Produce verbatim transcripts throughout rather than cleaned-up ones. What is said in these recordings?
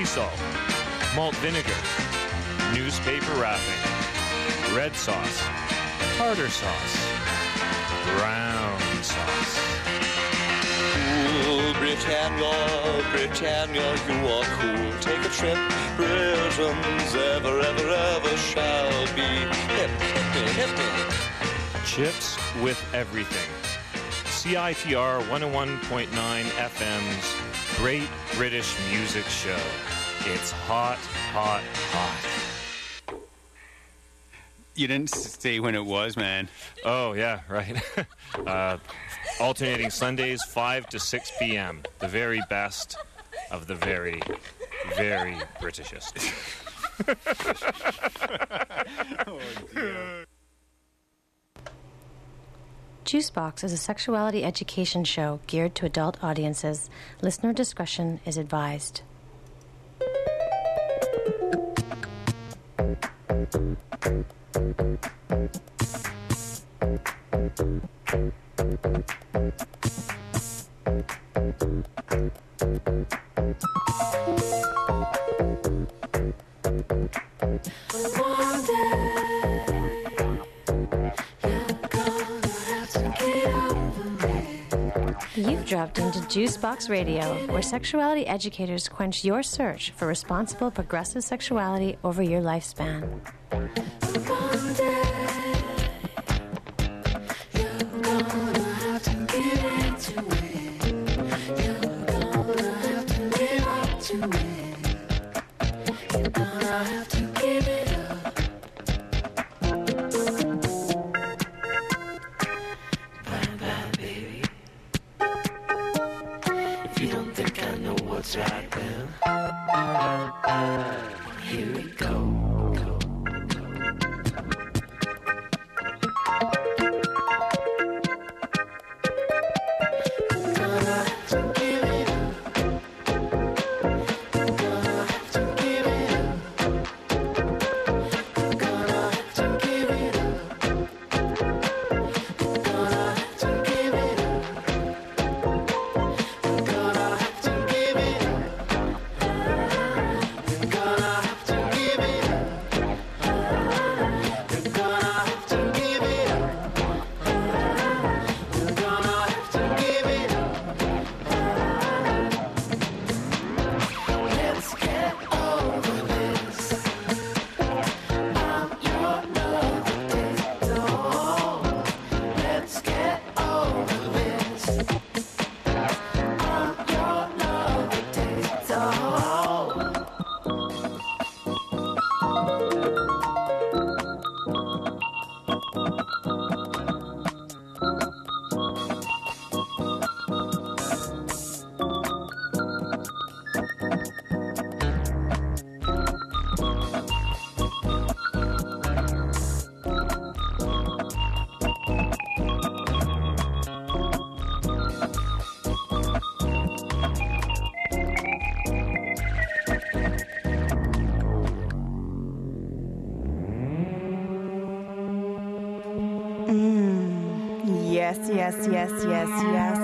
sea salt, malt vinegar, newspaper wrapping, red sauce, tartar sauce, brown sauce. Cool Britannia, Britannia, you are cool. Take a trip, Britain's ever, ever, ever shall be. Hip, hip, hip, hip. Chips with everything. C I T R one oh one point nine F M's Great British Music Show. It's hot, hot, hot. You didn't say when it was, man. Oh, yeah, right. uh, alternating Sundays, five to six p.m. The very best of the very, very Britishest. Oh, dear. Juicebox is a sexuality education show geared to adult audiences. Listener discretion is advised. You've dropped into Juicebox Radio, where sexuality educators quench your search for responsible, progressive sexuality over your lifespan. One day, you're gonna have to get into it. You're gonna have to live up to it. You're gonna have to give it up. Bye bye, baby. If you don't think I know what's right, then here we go. Yes, yes, yes, yes, yes.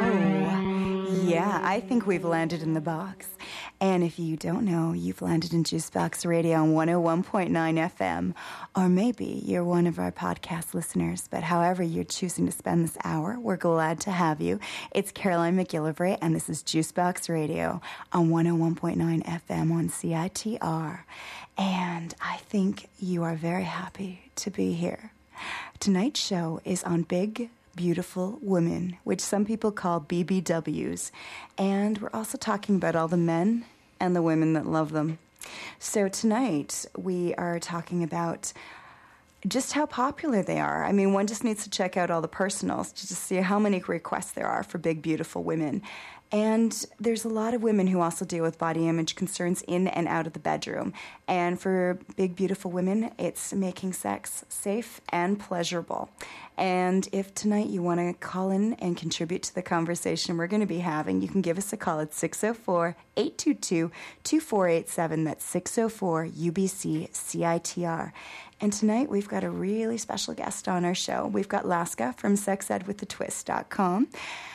Oh, yeah, I think we've landed in the box. And if you don't know, you've landed in Juicebox Radio on one oh one point nine F M. Or maybe you're one of our podcast listeners. But however you're choosing to spend this hour, we're glad to have you. It's Caroline McGillivray, and this is Juicebox Radio on one oh one point nine F M on C I T R. And I think you are very happy to be here. Tonight's show is on Big Beautiful Women, which some people call B B Ws. And we're also talking about all the men and the women that love them. So tonight we are talking about just how popular they are. I mean, one just needs to check out all the personals to just see how many requests there are for Big Beautiful Women. And there's a lot of women who also deal with body image concerns in and out of the bedroom. And for Big Beautiful Women, it's making sex safe and pleasurable. And if tonight you want to call in and contribute to the conversation we're going to be having, you can give us a call at six oh four, eight two two, two four eight seven. That's six oh four U B C C I T R. And tonight we've got a really special guest on our show. We've got Laska from sex ed with the twist dot com.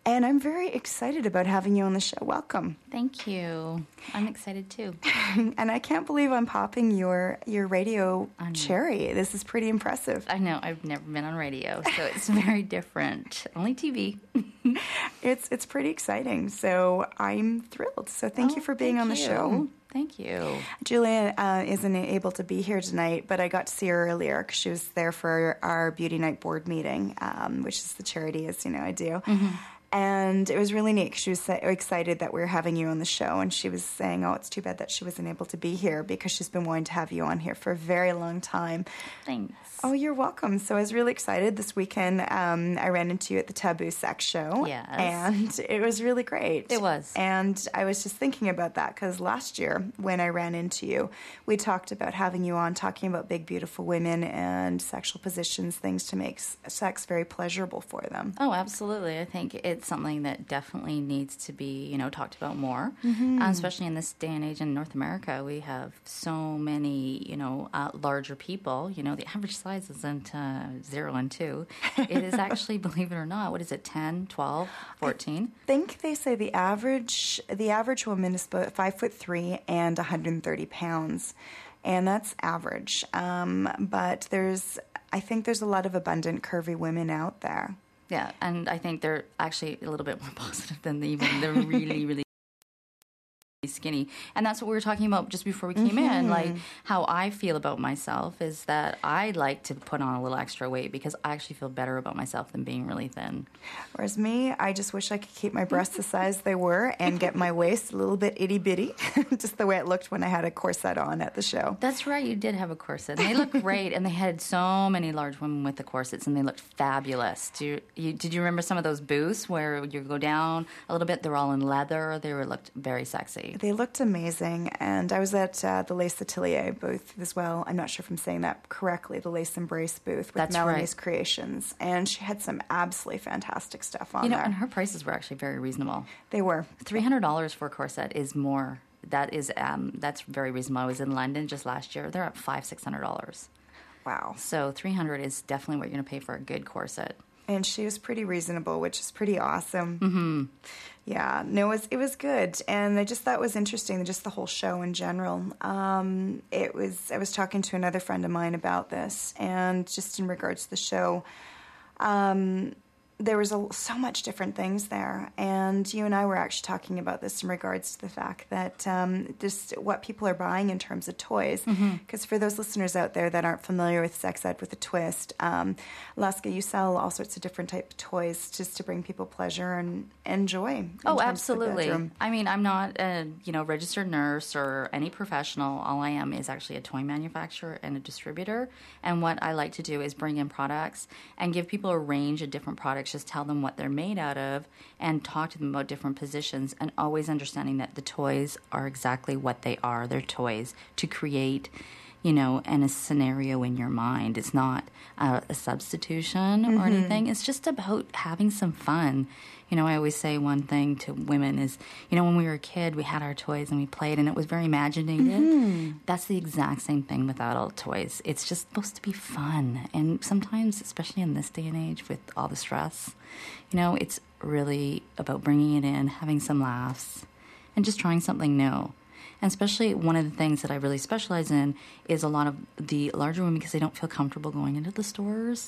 And I'm very excited about having you on the show. Welcome. Thank you. I'm excited too. And I can't believe I'm popping your your radio I know. cherry. This is pretty impressive. I know, I've never been on radio, so it's very different. Only T V. It's it's pretty exciting. So I'm thrilled. So thank Oh, you for being thank on the you. show. Thank you. Julia uh, isn't able to be here tonight, but I got to see her earlier because she was there for our Beauty Night board meeting, um, which is the charity, as you know, I do. Mm-hmm. And it was really neat 'cause she was so excited that we were having you on the show. And she was saying, oh, it's too bad that she wasn't able to be here because she's been wanting to have you on here for a very long time. Thanks. Oh, you're welcome. So I was really excited. This weekend, um, I ran into you at the Taboo Sex Show. Yes. And it was really great. It was. And I was just thinking about that because last year when I ran into you, we talked about having you on, talking about big, beautiful women and sexual positions, things to make s- sex very pleasurable for them. Oh, absolutely. I think it's something that definitely needs to be, you know, talked about more, uh, especially in this day and age in North America. We have so many, you know, uh, larger people. You know, the average size isn't uh, zero and two. It is actually, believe it or not, what is it, ten, twelve, fourteen? I think they say the average the average woman is about five foot three and one hundred thirty pounds, and that's average. Um, but there's, I think there's a lot of abundant curvy women out there. Yeah, and I think they're actually a little bit more positive than the, even the really, really skinny. And that's what we were talking about just before we came in. Like, how I feel about myself is that I like to put on a little extra weight because I actually feel better about myself than being really thin. Whereas me, I just wish I could keep my breasts the size they were and get my waist a little bit itty bitty, just the way it looked when I had a corset on at the show. That's right, you did have a corset. And they look great, and they had so many large women with the corsets, and they looked fabulous. Do you, you, did you remember some of those booths where you go down a little bit? They're all in leather. They were looked very sexy. They looked amazing, and I was at uh, the Lace Atelier booth as well. I'm not sure if I'm saying that correctly, the Lace Embrace booth with That's Melanie's right. Creations, and she had some absolutely fantastic stuff on You know, there. and her prices were actually very reasonable. They were. three hundred dollars for a corset is more. That is, um, that's very reasonable. I was in London just last year. They're at five, six hundred dollars. Wow. So three hundred is definitely what you're going to pay for a good corset. And she was pretty reasonable, which is pretty awesome. Mm-hmm. Yeah, no, it was, it was good. And I just thought it was interesting, just the whole show in general. Um, it was, I was talking to another friend of mine about this, and just in regards to the show, um, there was a, so much different things there. And you and I were actually talking about this in regards to the fact that um, just what people are buying in terms of toys. Because for those listeners out there that aren't familiar with Sex Ed with a Twist, um, Alaska, you sell all sorts of different type of toys just to bring people pleasure and, and joy. in Oh, terms of the absolutely. bedroom. I mean, I'm not a you know registered nurse or any professional. All I am is actually a toy manufacturer and a distributor. And what I like to do is bring in products and give people a range of different products. Just tell them what they're made out of and talk to them about different positions, and always understanding that the toys are exactly what they are. They're toys to create, you know, and a scenario in your mind. It's not uh, a substitution or anything. It's just about having some fun. You know, I always say one thing to women is, you know, when we were a kid, we had our toys and we played, and it was very imaginative. Mm-hmm. That's the exact same thing with adult toys. It's just supposed to be fun. And sometimes, especially in this day and age with all the stress, you know, it's really about bringing it in, having some laughs, and just trying something new. And especially one of the things that I really specialize in is a lot of the larger women, because they don't feel comfortable going into the stores.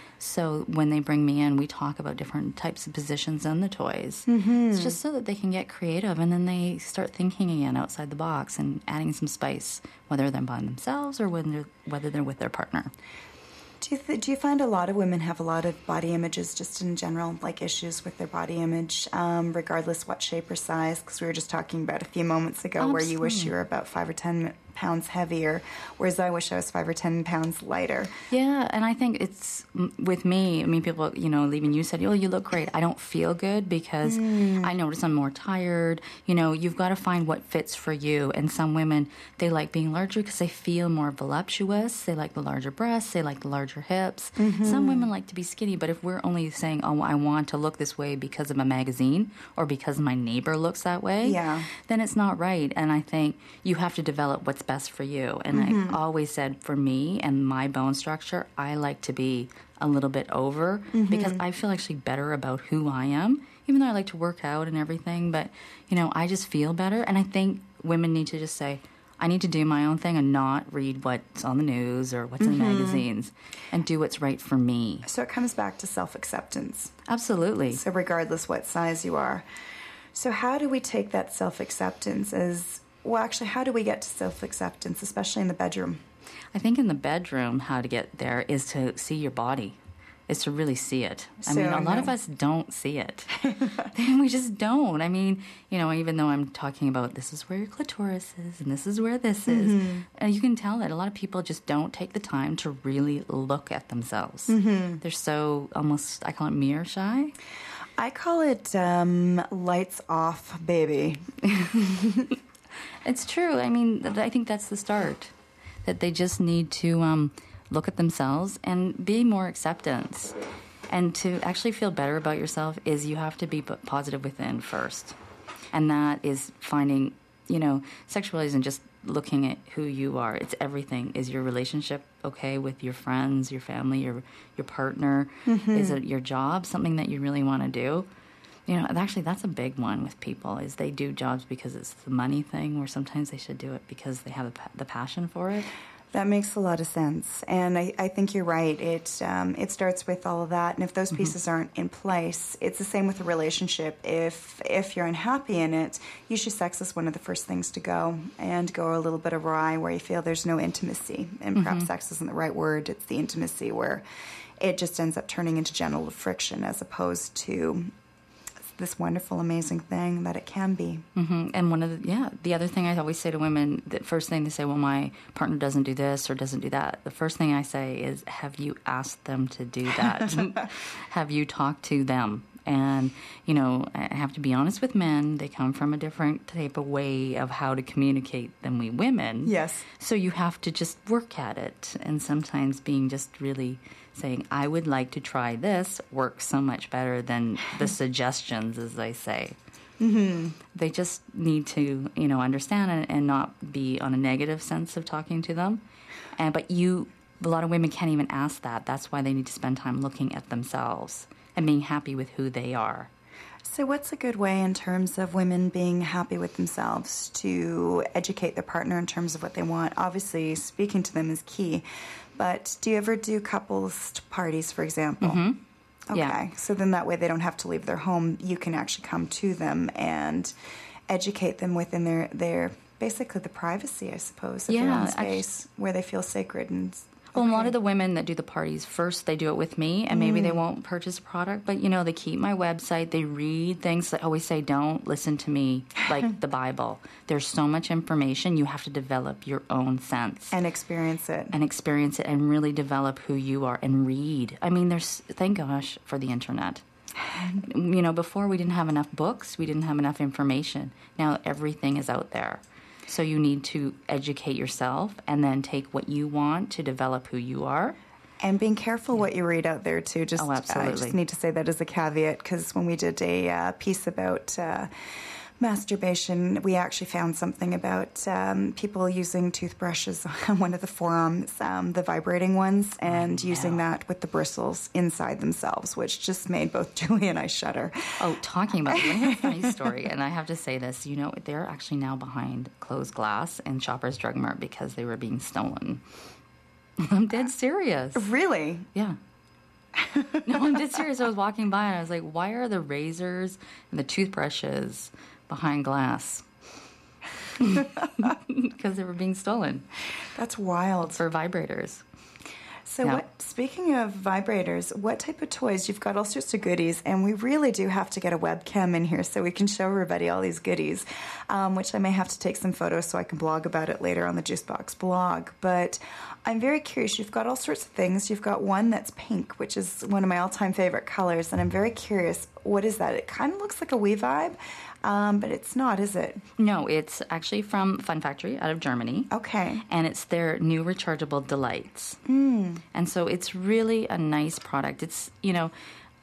So when they bring me in, we talk about different types of positions in the toys. Mm-hmm. It's just so that they can get creative, and then they start thinking again outside the box and adding some spice, whether they're by themselves or when they're, whether they're with their partner. Do you, th- do you find a lot of women have a lot of body images just in general, like issues with their body image, um, regardless what shape or size? Because we were just talking about a few moments ago where you wish you were about five or ten pounds heavier, whereas I wish I was five or ten pounds lighter. Yeah, and I think it's, with me, I mean, people, you know, leaving you said, oh, you look great. I don't feel good because mm. I notice I'm more tired. You know, you've got to find what fits for you. And some women, they like being larger because they feel more voluptuous. They like the larger breasts. They like the larger hips. Mm-hmm. Some women like to be skinny, but if we're only saying, oh, I want to look this way because of a magazine or because my neighbor looks that way, yeah. then it's not right. And I think you have to develop what's best for you. And I always said, for me and my bone structure, I like to be a little bit over because I feel actually better about who I am, even though I like to work out and everything. But, you know, I just feel better. And I think women need to just say, I need to do my own thing and not read what's on the news or what's in the magazines and do what's right for me. So it comes back to self-acceptance. Absolutely. So regardless what size you are. So how do we take that self-acceptance as, well, actually, how do we get to self-acceptance, especially in the bedroom? I think in the bedroom, how to get there is to see your body, is to really see it. I So, mean, a lot no. of us don't see it. We just don't. I mean, you know, even though I'm talking about this is where your clitoris is and this is where this is, uh, you can tell that a lot of people just don't take the time to really look at themselves. They're so almost, I call it mirror shy. I call it um, lights off, baby. It's true. I mean, th- I think that's the start. That they just need to um, look at themselves and be more acceptance. And to actually feel better about yourself is you have to be p- positive within first. And that is finding, you know, sexuality isn't just looking at who you are. It's everything. Is your relationship okay with your friends, your family, your your partner? Is it your job, something that you really want to do? You know, and actually, that's a big one with people, is they do jobs because it's the money thing, or sometimes they should do it because they have the, pa- the passion for it. That makes a lot of sense, and I, I think you're right. It um, it starts with all of that, and if those pieces aren't in place, it's the same with a relationship. If if you're unhappy in it, usually sex is one of the first things to go, and go a little bit awry where you feel there's no intimacy, and perhaps sex isn't the right word. It's the intimacy where it just ends up turning into genital friction as opposed to this wonderful, amazing thing that it can be. hmm And one of the, yeah, the other thing I always say to women, the first thing they say, well, my partner doesn't do this or doesn't do that. The first thing I say is, have you asked them to do that? Have you talked to them? And, you know, I have to be honest with men. They come from a different type of way of how to communicate than we women. Yes. So you have to just work at it. And sometimes being just really saying, I would like to try this, works so much better than the suggestions, as they say. Mm-hmm. They just need to, you know, understand and, and not be on a negative sense of talking to them. And but you, a lot of women can't even ask that. That's why they need to spend time looking at themselves and being happy with who they are. So what's a good way in terms of women being happy with themselves to educate their partner in terms of what they want? Obviously, speaking to them is key. But do you ever do couples parties, for example? Mm-hmm. Okay. Yeah. So then that way they don't have to leave their home. You can actually come to them and educate them within their, their basically the privacy, I suppose, of their Yeah, own actu- space where they feel sacred. And Well, a lot okay. of the women that do the parties, first they do it with me, and maybe they Mm. won't purchase a product, but, you know, they keep my website, they read things. I always say, don't listen to me like the Bible. There's so much information, you have to develop your own sense. and experience it. and experience it and really develop who you are and read. I mean, there's, thank gosh for the internet. You know, before we didn't have enough books, we didn't have enough information. Now everything is out there. So you need to educate yourself and then take what you want to develop who you are. And being careful what you read out there, too. Just, Oh, I absolutely. just need to say that as a caveat, because when we did a uh, piece about uh, masturbation, we actually found something about um, people using toothbrushes on one of the forearms, um, the vibrating ones, and using that with the bristles inside themselves, which just made both Julie and I shudder. Oh, talking about it, I have a funny story, and I have to say this. You know, they're actually now behind closed glass in Shoppers Drug Mart because they were being stolen. I'm dead serious. Really? Yeah. No, I'm dead serious. I was walking by and I was like, why are the razors and the toothbrushes behind glass? Because they were being stolen That's wild. for vibrators. So, Yeah. what? Speaking of vibrators, what type of toys? You've got all sorts of goodies, and we really do have to get a webcam in here so we can show everybody all these goodies, um, which I may have to take some photos so I can blog about it later on the Juicebox blog. But I'm very curious. You've got all sorts of things. You've got one that's pink, which is one of my all-time favorite colors, and I'm very curious. What is that? It kind of looks like a Wii Vibe, um, but it's not, is it? No, it's actually from Fun Factory out of Germany. Okay. And it's their new rechargeable delights. Mm. And so it's really a nice product. It's, you know,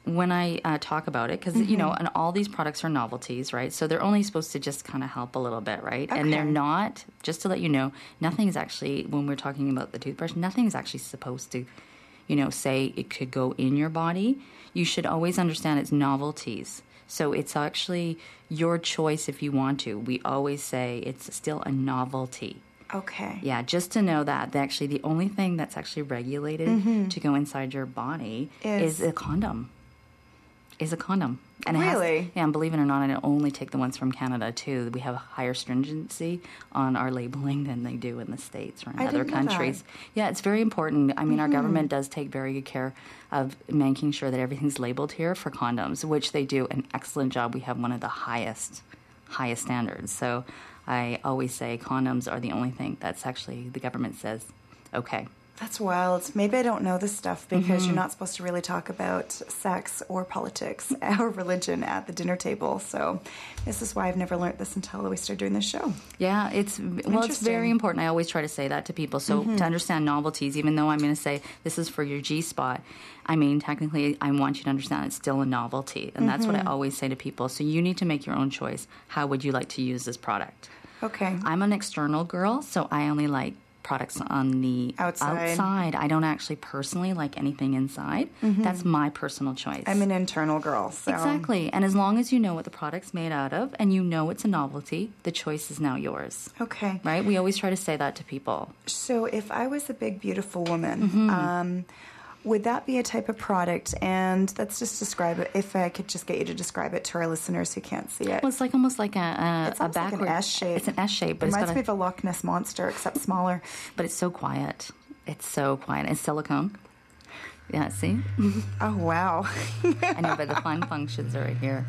when I uh, talk about it, because, you know, and all these products are novelties, right? So they're only supposed to just kind of help a little bit, right? And they're Okay. not, just to let you know, nothing is actually, when we're talking about the toothbrush, nothing is actually supposed to, you know, say it could go in your body. You should always understand it's novelties. So it's actually your choice if you want to. We always say it's still a novelty. Okay. Yeah, just to know that, that actually the only thing that's actually regulated to go inside your body Is- is, a condom. Is a condom. And it has- Really? yeah, and believe it or not, I only take the ones from Canada too. We have a higher stringency on our labeling than they do in the States or in I other didn't know that. countries. Yeah, it's very important. I mean, our government does take very good care of making sure that everything's labeled here for condoms, which they do an excellent job. We have one of the highest, highest standards. So I always say condoms are the only thing that's actually the government says, okay. That's wild. Maybe I don't know this stuff because Mm-hmm. you're not supposed to really talk about sex or politics or religion at the dinner table. So this is why I've never learned this until we started doing this show. Yeah, it's well, it's Interesting. very important. I always try to say that to people. So to understand novelties, even though I'm going to say this is for your G spot, I mean technically I want you to understand it's still a novelty, and that's what I always say to people. So you need to make your own choice. How would you like to use this product? Okay. I'm an external girl, so I only like products on the Outside. outside. I don't actually personally like anything inside. That's my personal choice. I'm an internal girl. So. Exactly. And as long as you know what the product's made out of and you know it's a novelty, the choice is now yours. Okay. Right? We always try to say that to people. So if I was a big, beautiful woman, Mm-hmm. um, would that be a type of product? And let's just describe it. If I could just get you to describe it to our listeners who can't see it. Well, it's like almost like a, a, It's a almost like an backward S shape. It's an S shape, but it's Reminds got me a, of a Loch Ness monster, except smaller. but it's so quiet. It's so quiet. It's silicone. Yeah, see? Oh, wow. I know, but the fun functions are right here.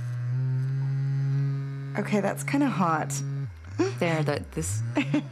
Okay, that's kind of hot. There, the, this.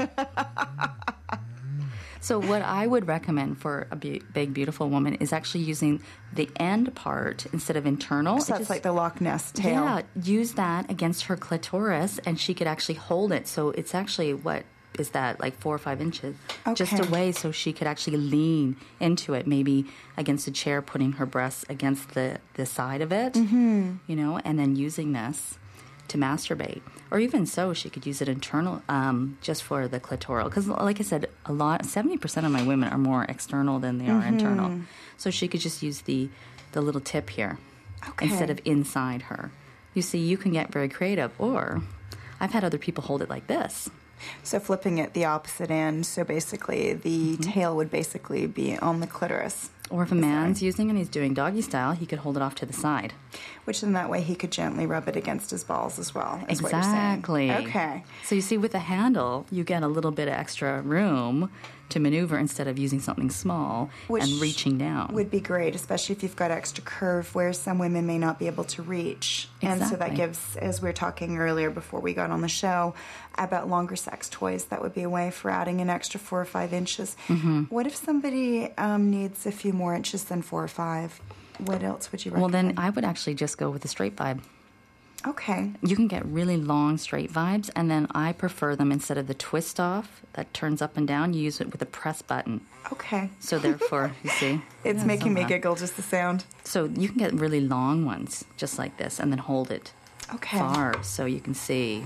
So what I would recommend for a be- big, beautiful woman is actually using the end part instead of internal. So It that's just- like the Loch Ness tail. Yeah, use that against her clitoris, and she could actually hold it. So it's actually, what is that, like four or five inches? Just Okay. away, so she could actually lean into it, maybe against a chair, putting her breasts against the, the side of it, mm-hmm. you know, and then using this to masturbate. Or even so, she could use it internal, um, just for the clitoral. Because, like I said, a lot, seventy percent of my women are more external than they are internal. So she could just use the, the little tip here Okay. instead of inside her. You see, you can get very creative. Or I've had other people hold it like this. So flipping it the opposite end. So basically, the Mm-hmm. tail would basically be on the clitoris. Or if a man's using it and he's doing doggy style, he could hold it off to the side. Which in that way he could gently rub it against his balls as well. Is Exactly. What you're saying. Okay. So you see, with the handle, you get a little bit of extra room to maneuver instead of using something small Which and reaching down. Would be great, especially if you've got extra curve where some women may not be able to reach. And so that Exactly. gives, as we were talking earlier before we got on the show, about longer sex toys, that would be a way for adding an extra four or five inches. Mm-hmm. What if somebody um, needs a few more inches than four or five? What else would you Well, recommend? then I would actually just go with the straight vibe. Okay. You can get really long straight vibes, and then I prefer them instead of the twist off that turns up and down. You use it with a press button. Okay. So therefore, you see, It's Yeah, making me somehow. giggle just the sound. So you can get really long ones, just like this, and then hold it Okay. far so you can see.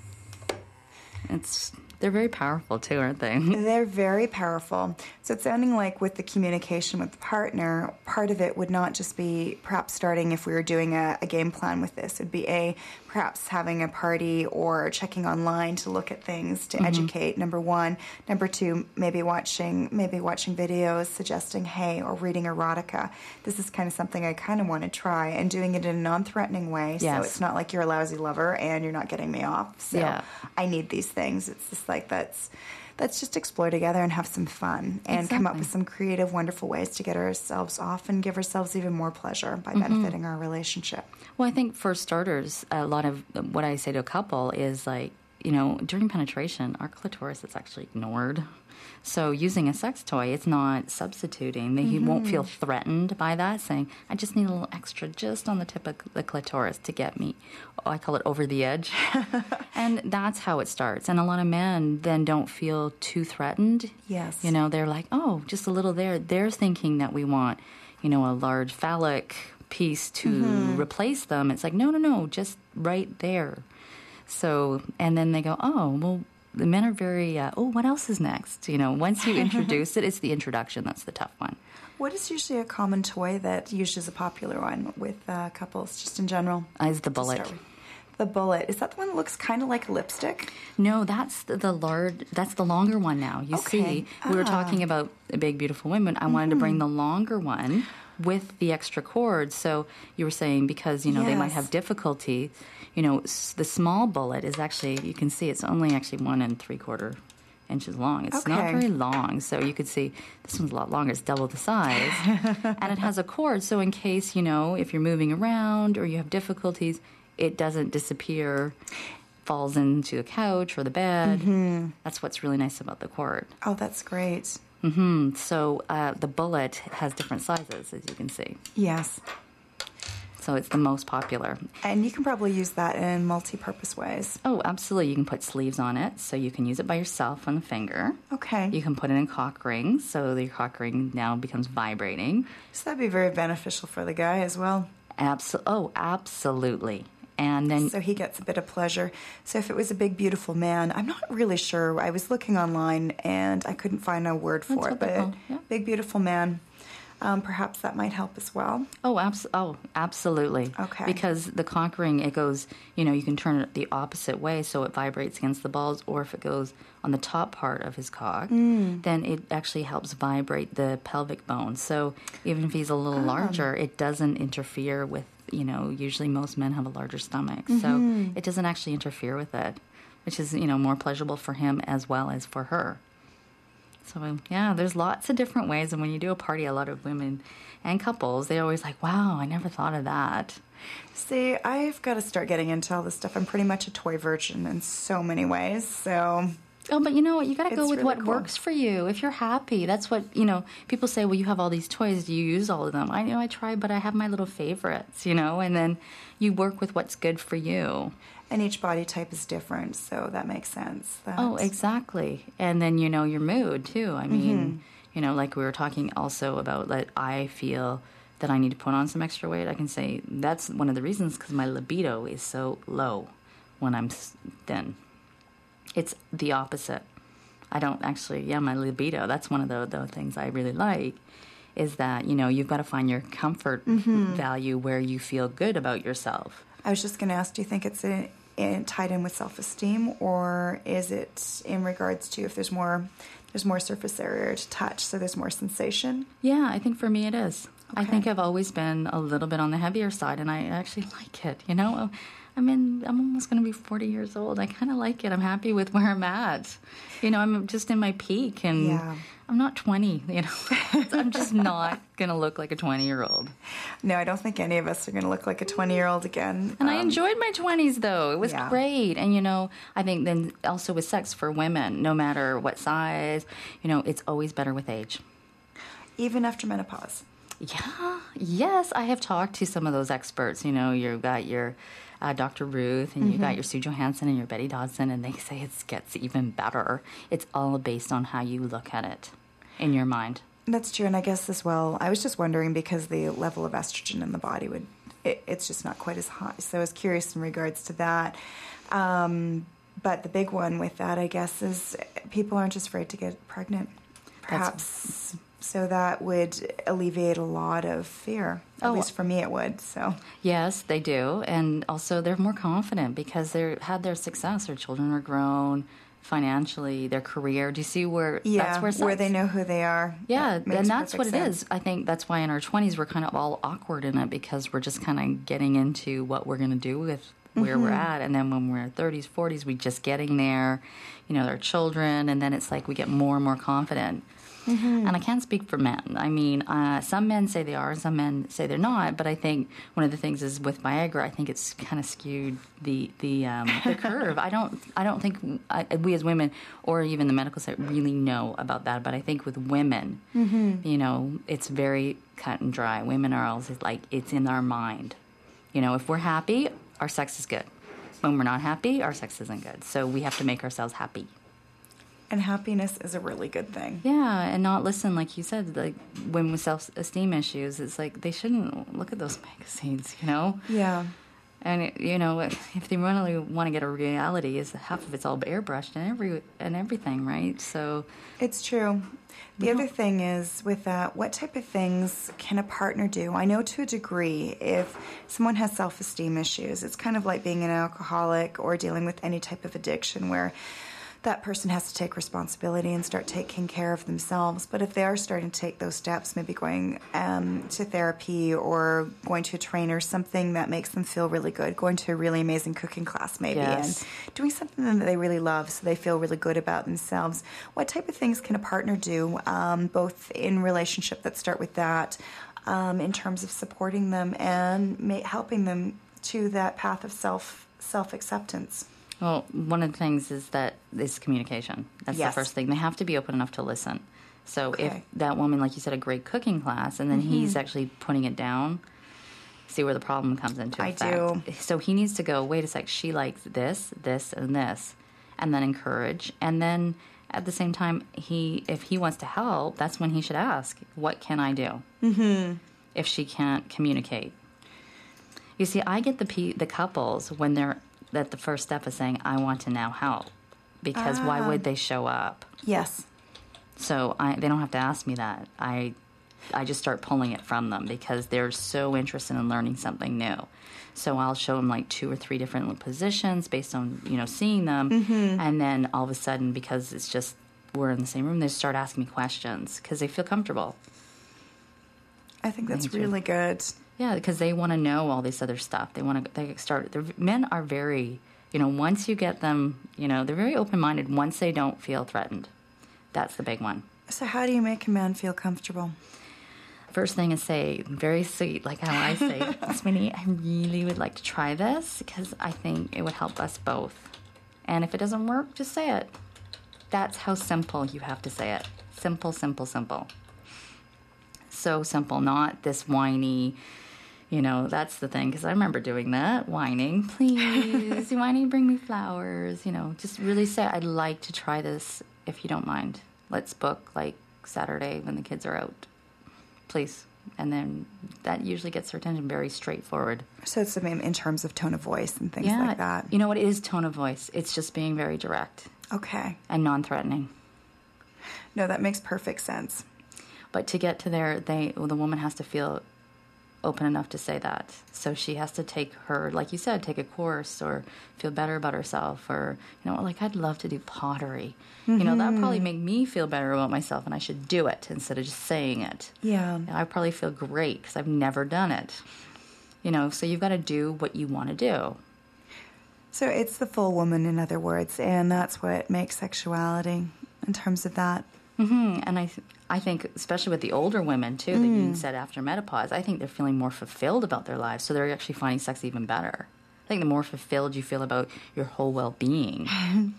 It's they're very powerful too, aren't they? They're very powerful. So it's sounding like with the communication with the partner, part of it would not just be perhaps starting if we were doing a, a game plan with this. It would be A, perhaps having a party or checking online to look at things, to educate, number one. Number two, maybe watching maybe watching videos suggesting, hey, or reading erotica. This is kind of something I kind of want to try, and doing it in a non-threatening way. So Yes. it's not like you're a lousy lover and you're not getting me off. So Yeah. I need these things. It's just like that's let's just explore together and have some fun and come up Exactly. with some creative, wonderful ways to get ourselves off and give ourselves even more pleasure by Mm-hmm. benefiting our relationship. Well, I think for starters, a lot of what I say to a couple is like, you know, during penetration, our clitoris is actually ignored. So using a sex toy, it's not substituting. They Mm-hmm. won't feel threatened by that, saying, I just need a little extra just on the tip of the clitoris to get me, oh, I call it over the edge. And that's how it starts. And a lot of men then don't feel too threatened. Yes. You know, they're like, oh, just a little there. They're thinking that we want, you know, a large phallic piece to replace them. It's like, no, no, no, just right there. So, and then they go, oh, well, the men are very, uh, oh, what else is next? You know, once you introduce it, it's the introduction that's the tough one. What is usually a common toy that usually is a popular one with uh, couples, just in general? Is the To bullet. start with? The bullet. Is that the one that looks kind of like a lipstick? No, that's the, the large. That's the longer one now. You Okay. see, we were Ah. talking about Big Beautiful Women. I wanted to bring the longer one with the extra cord. So you were saying because you know they might Yes. have difficulty. You know, s- the small bullet is actually, you can see it's only actually one and three quarter inches long. It's not Okay. very long, so you could see this one's a lot longer. It's double the size, and it has a cord. So in case you know if you're moving around or you have difficulties, it doesn't disappear, falls into the couch or the bed. Mm-hmm. That's what's really nice about the cord. Oh, that's great. Hmm. So uh, the bullet has different sizes, as you can see. Yes. So it's the most popular. And you can probably use that in multi-purpose ways. Oh, absolutely. You can put sleeves on it, so you can use it by yourself on the finger. Okay. You can put it in cock rings, so your cock ring now becomes vibrating. So that'd be very beneficial for the guy as well. Abso- oh, absolutely. And then So he gets a bit of pleasure. So if it was a big, beautiful man, I'm not really sure. I was looking online and I couldn't find a word for That's it, what they're but called, yeah. big, beautiful man. Um, perhaps that might help as well. Oh, abs- oh, absolutely. Okay. Because the cock ring, it goes, you know, you can turn it the opposite way so it vibrates against the balls, or if it goes on the top part of his cock, Mm. then it actually helps vibrate the pelvic bone. So even if he's a little larger, it doesn't interfere with, you know, usually most men have a larger stomach. So it doesn't actually interfere with it, which is, you know, more pleasurable for him as well as for her. So, yeah, there's lots of different ways. And when you do a party, a lot of women and couples, they're always like, wow, I never thought of that. See, I've got to start getting into all this stuff. I'm pretty much a toy virgin in so many ways. So Oh, but you know what? You got to go It's with really what cool. works for you. If you're happy, that's what, you know, people say, well, you have all these toys. Do you use all of them? I know I try, but I have my little favorites, you know, and then you work with what's good for you. and each body type is different, so that makes sense. That, Oh, exactly. And then, you know, your mood, too. I mean, you know, like we were talking also about that I feel that I need to put on some extra weight. I can say that's one of the reasons because my libido is so low when I'm s- thin. It's the opposite. I don't actually, yeah, my libido, that's one of the, the things I really like, is that, you know, you've got to find your comfort value where you feel good about yourself. I was just going to ask, do you think it's in, in, tied in with self-esteem, or is it in regards to if there's more there's more surface area to touch, so there's more sensation? Yeah, I think for me it is. I Okay. think I've always been a little bit on the heavier side, and I actually like it, you know? I mean, I'm almost going to be forty years old. I kind of like it. I'm happy with where I'm at. You know, I'm just in my peak, and Yeah. I'm not twenty, you know? I'm just not going to look like a twenty-year-old. No, I don't think any of us are going to look like a twenty-year-old again. And I Um, enjoyed my twenties, though. It was Yeah. great. And, you know, I think then also with sex for women, no matter what size, you know, it's always better with age. even after menopause. Yeah, yes. I have talked to some of those experts. You know, you've got your uh, Doctor Ruth, and you've got your Sue Johansson and your Betty Dodson, and they say it gets even better. It's all based on how you look at it in your mind. That's true, and I guess as well, I was just wondering because the level of estrogen in the body would, it, it's just not quite as high. So I was curious in regards to that. Um, but the big one with that, I guess, is people aren't just afraid to get pregnant. Perhaps so that would alleviate a lot of fear. At Oh. least for me, it would. So Yes, they do. And also they're more confident because they've had their success. Their children are grown financially, their career. Do you see where yeah, that's where, where sex- they know who they are. Yeah, That makes and that's what perfect it sense. is. I think that's why in our twenties we're kind of all awkward in it because we're just kind of getting into what we're going to do with where we're Mm-hmm. at. And then when we're thirties, forties, we just getting there, you know, our children, and then it's like we get more and more confident. Mm-hmm. And I can't speak for men. I mean, uh, some men say they are, some men say they're not. But I think one of the things is with Viagra, I think it's kind of skewed the the um, the curve. I don't I don't think I, we as women or even the medical side really know about that. But I think with women, Mm-hmm. you know, it's very cut and dry. Women are always like it's in our mind. You know, if we're happy, our sex is good. When we're not happy, our sex isn't good. So we have to make ourselves happy. And happiness is a really good thing. Yeah, and not listen, like you said, like women with self-esteem issues, it's like they shouldn't look at those magazines, you know? Yeah. And, it, you know, if they really want to get a reality, is half of it's all airbrushed and every and everything, right? So It's true. The other thing is with that, what type of things can a partner do? I know to a degree, if someone has self-esteem issues, it's kind of like being an alcoholic or dealing with any type of addiction where that person has to take responsibility and start taking care of themselves. But if they are starting to take those steps, maybe going um, to therapy or going to a trainer, something that makes them feel really good, going to a really amazing cooking class maybe, Yes. and doing something that they really love so they feel really good about themselves. What type of things can a partner do, um, both in relationship that start with that, um, in terms of supporting them and ma- helping them to that path of self self-acceptance? Well, one of the things is that is communication. That's Yes. the first thing. They have to be open enough to listen. So if Okay. that woman, like you said, a great cooking class, and then Mm-hmm. he's actually putting it down, see where the problem comes into I effect. do. So he needs to go, wait a sec, she likes this, this, and this, and then encourage. And then at the same time, he, if he wants to help, that's when he should ask, what can I do? Mm-hmm. If she can't communicate. You see, I get the pe- the couples when they're that the first step is saying, I want to now help. Because why would they show up? Yes. So I, they don't have to ask me that. I I just start pulling it from them because they're so interested in learning something new. So I'll show them like two or three different positions based on, you know, seeing them. Mm-hmm. And then all of a sudden, because it's just we're in the same room, they start asking me questions because they feel comfortable. I think that's Thank you. really good. Yeah, because they want to know all this other stuff. They want to. They start. they're- Men are very, you know, once you get them, you know, they're very open-minded. Once they don't feel threatened, that's the big one. So how do you make a man feel comfortable? First thing is say, very sweet, like how I say, Smitty, I really would like to try this because I think it would help us both. And if it doesn't work, just say it. That's how simple you have to say it. Simple, simple, simple. So simple, not this whiny. You know, that's the thing, because I remember doing that, whining, please, why don't you bring me flowers? You know, just really say, I'd like to try this if you don't mind. Let's book, like, Saturday when the kids are out, please. And then that usually gets their attention, very straightforward. So it's in in terms of tone of voice and things Yeah, like that. you know what, it is tone of voice. It's just being very direct Okay. and non-threatening. No, that makes perfect sense. But to get to there, they well, the woman has to feel open enough to say that. So she has to take her, like you said, take a course or feel better about herself, or, you know, like, I'd love to do pottery. You know, that would probably make me feel better about myself, and I should do it instead of just saying it. Yeah. And I probably feel great because I've never done it. You know, so you've got to do what you want to do. So it's the full woman, in other words, and that's what makes sexuality in terms of that. Mm, and I, th- I think, especially with the older women too, that you said after menopause, I think they're feeling more fulfilled about their lives, so they're actually finding sex even better. I think the more fulfilled you feel about your whole well-being.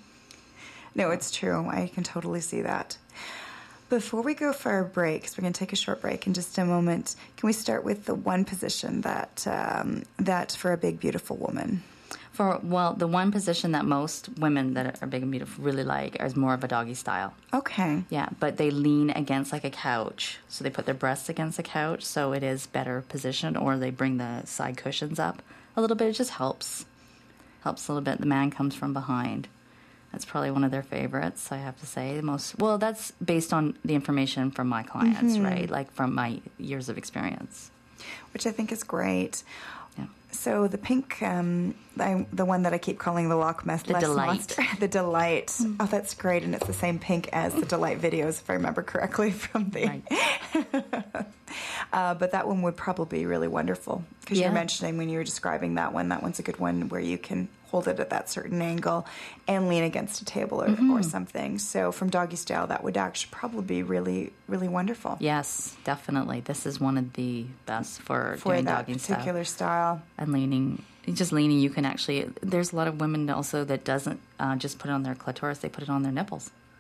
No, it's true. I can totally see that. Before we go for our break, 'cause we're going to take a short break in just a moment, can we start with the one position that um, that for a big, beautiful woman? For well, the one position that most women that are big and beautiful really like is more of a doggy style. Okay. Yeah, but they lean against like a couch, so they put their breasts against the couch, so it is better positioned, or they bring the side cushions up a little bit. It just helps, helps a little bit. The man comes from behind. That's probably one of their favorites, I have to say. The most well, that's based on the information from my clients, right? Like from my years of experience. Which I think is great. Yeah. So the pink, um, I, the one that I keep calling the Loch Ness The Delight. Monster, the Delight. Oh, that's great, and it's the same pink as the Delight videos, if I remember correctly from the. Right. uh, but that one would probably be really wonderful because Yeah. you're mentioning when you were describing that one. That one's a good one where you can hold it at that certain angle and lean against a table or, Mm-hmm. or something. So from doggy style, that would actually probably be really, really wonderful. Yes, definitely. This is one of the best for, For doing that dogging style. particular style. And leaning, just leaning, you can actually, there's a lot of women also that doesn't uh, just put it on their clitoris, they put it on their nipples.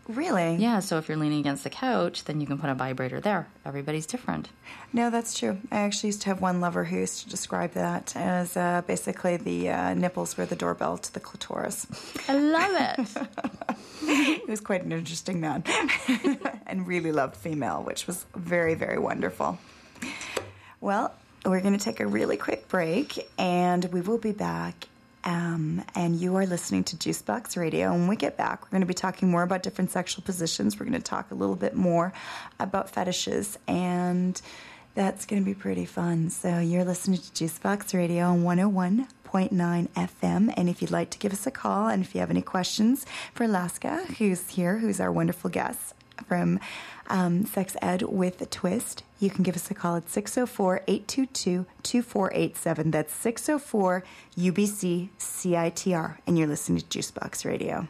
Really? Yeah, so if you're leaning against the couch, then you can put a vibrator there. Everybody's different. No, that's true. I actually used to have one lover who used to describe that as uh, basically the uh, nipples were the doorbell to the clitoris. I love it. He was quite an interesting man and really loved female, which was very, very wonderful. Well, we're going to take a really quick break, and we will be back. Um, and you are listening to Juicebox Radio. And when we get back, we're going to be talking more about different sexual positions. We're going to talk a little bit more about fetishes, and that's going to be pretty fun. So you're listening to Juicebox Radio on one oh one point nine F M. And if you'd like to give us a call, and if you have any questions for Alaska, who's here, who's our wonderful guest from um, Sex Ed with a Twist, you can give us a call at six oh four, eight two two, two four eight seven. That's six oh four U B C C I T R. And you're listening to Juicebox Radio.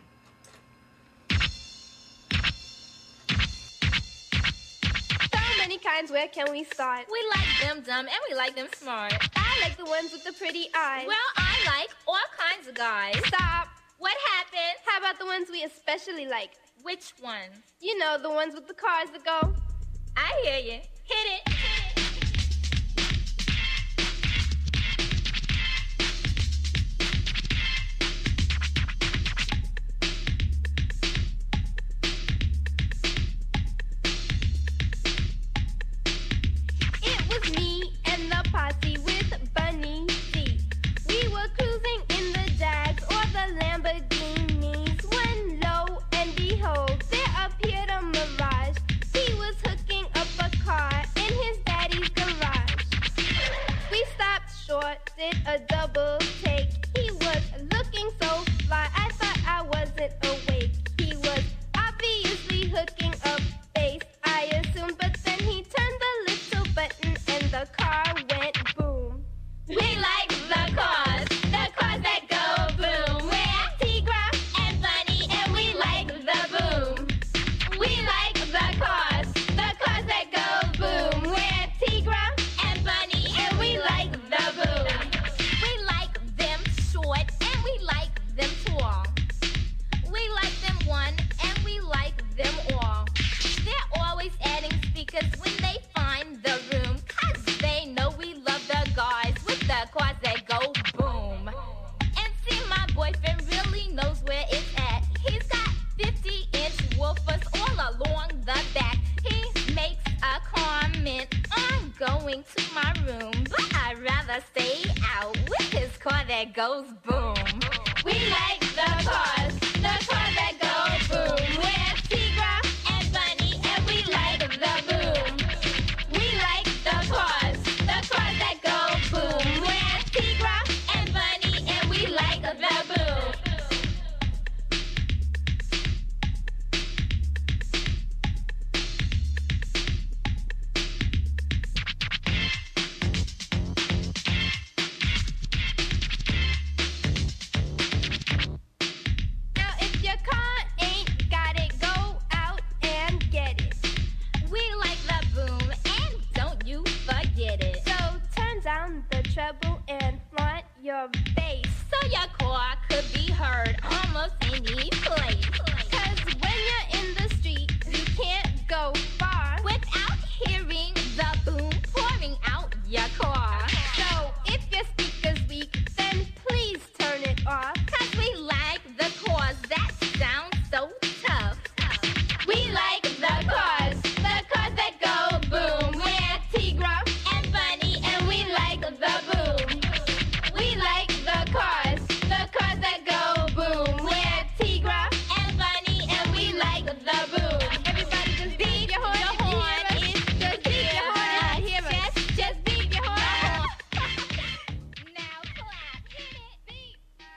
So many kinds, where can we start? We like them dumb and we like them smart. I like the ones with the pretty eyes. Well, I like all kinds of guys. Stop. What happened? How about the ones we especially like? Which ones? You know, the ones with the cars that go. I hear you. Hit it. Hit it. It was me and the posse with Bunny C. We were cruising in the Jags or the Lamborghinis when lo and behold, there appeared a mirage. He was hooking up a car in his daddy's garage. We stopped short, did a double take. He was looking so fly, I thought I wasn't awake. He was obviously hooking up bass, I assumed, but then he turned the little button and the car went boom. We like the cars, the cars that go boom. We're Tigra and Bunny and we like the boom. We like the cars, the cars that go boom. We're Tigra and Bunny and we like the boom. We like them short and we like them tall. We like them one and we like them all. They're always adding speakers when they find the room, 'cause they know we love the guys with the cars that go boom. And see, my boyfriend really knows where it's at. He's got fifty inch woofers all along the back. He makes a comment on going to my room, but I'd rather stay out with his car that goes boom. We like the cars, the cars that go boom. We're Tigra and Bunny and we like the boom. We like the cars, the cars that go boom. We're Tigra and Bunny and we like the boom. Now if your car ain't got it, go out and get it. We like the boom and don't you forget it. So turn down the treble and flaunt your bass. So your car could be heard almost any place. 'Cause when you're in the street, you can't go far Without hearing the boom pouring out your car. So if your speaker's weak, then please turn it off. 'Cause we like the cars that sound so tough. We like the cars, the cars that go boom. We're Tigra and Bunny and we like the boom. We like the cars, the cars that go boom. We're Tigra and Bunny and we like the boom. Everybody just beat your horn. Your if you horn hear us. is Just beat your horn if you hear us. Just, just beat your horn. Now clap, hit it, beat.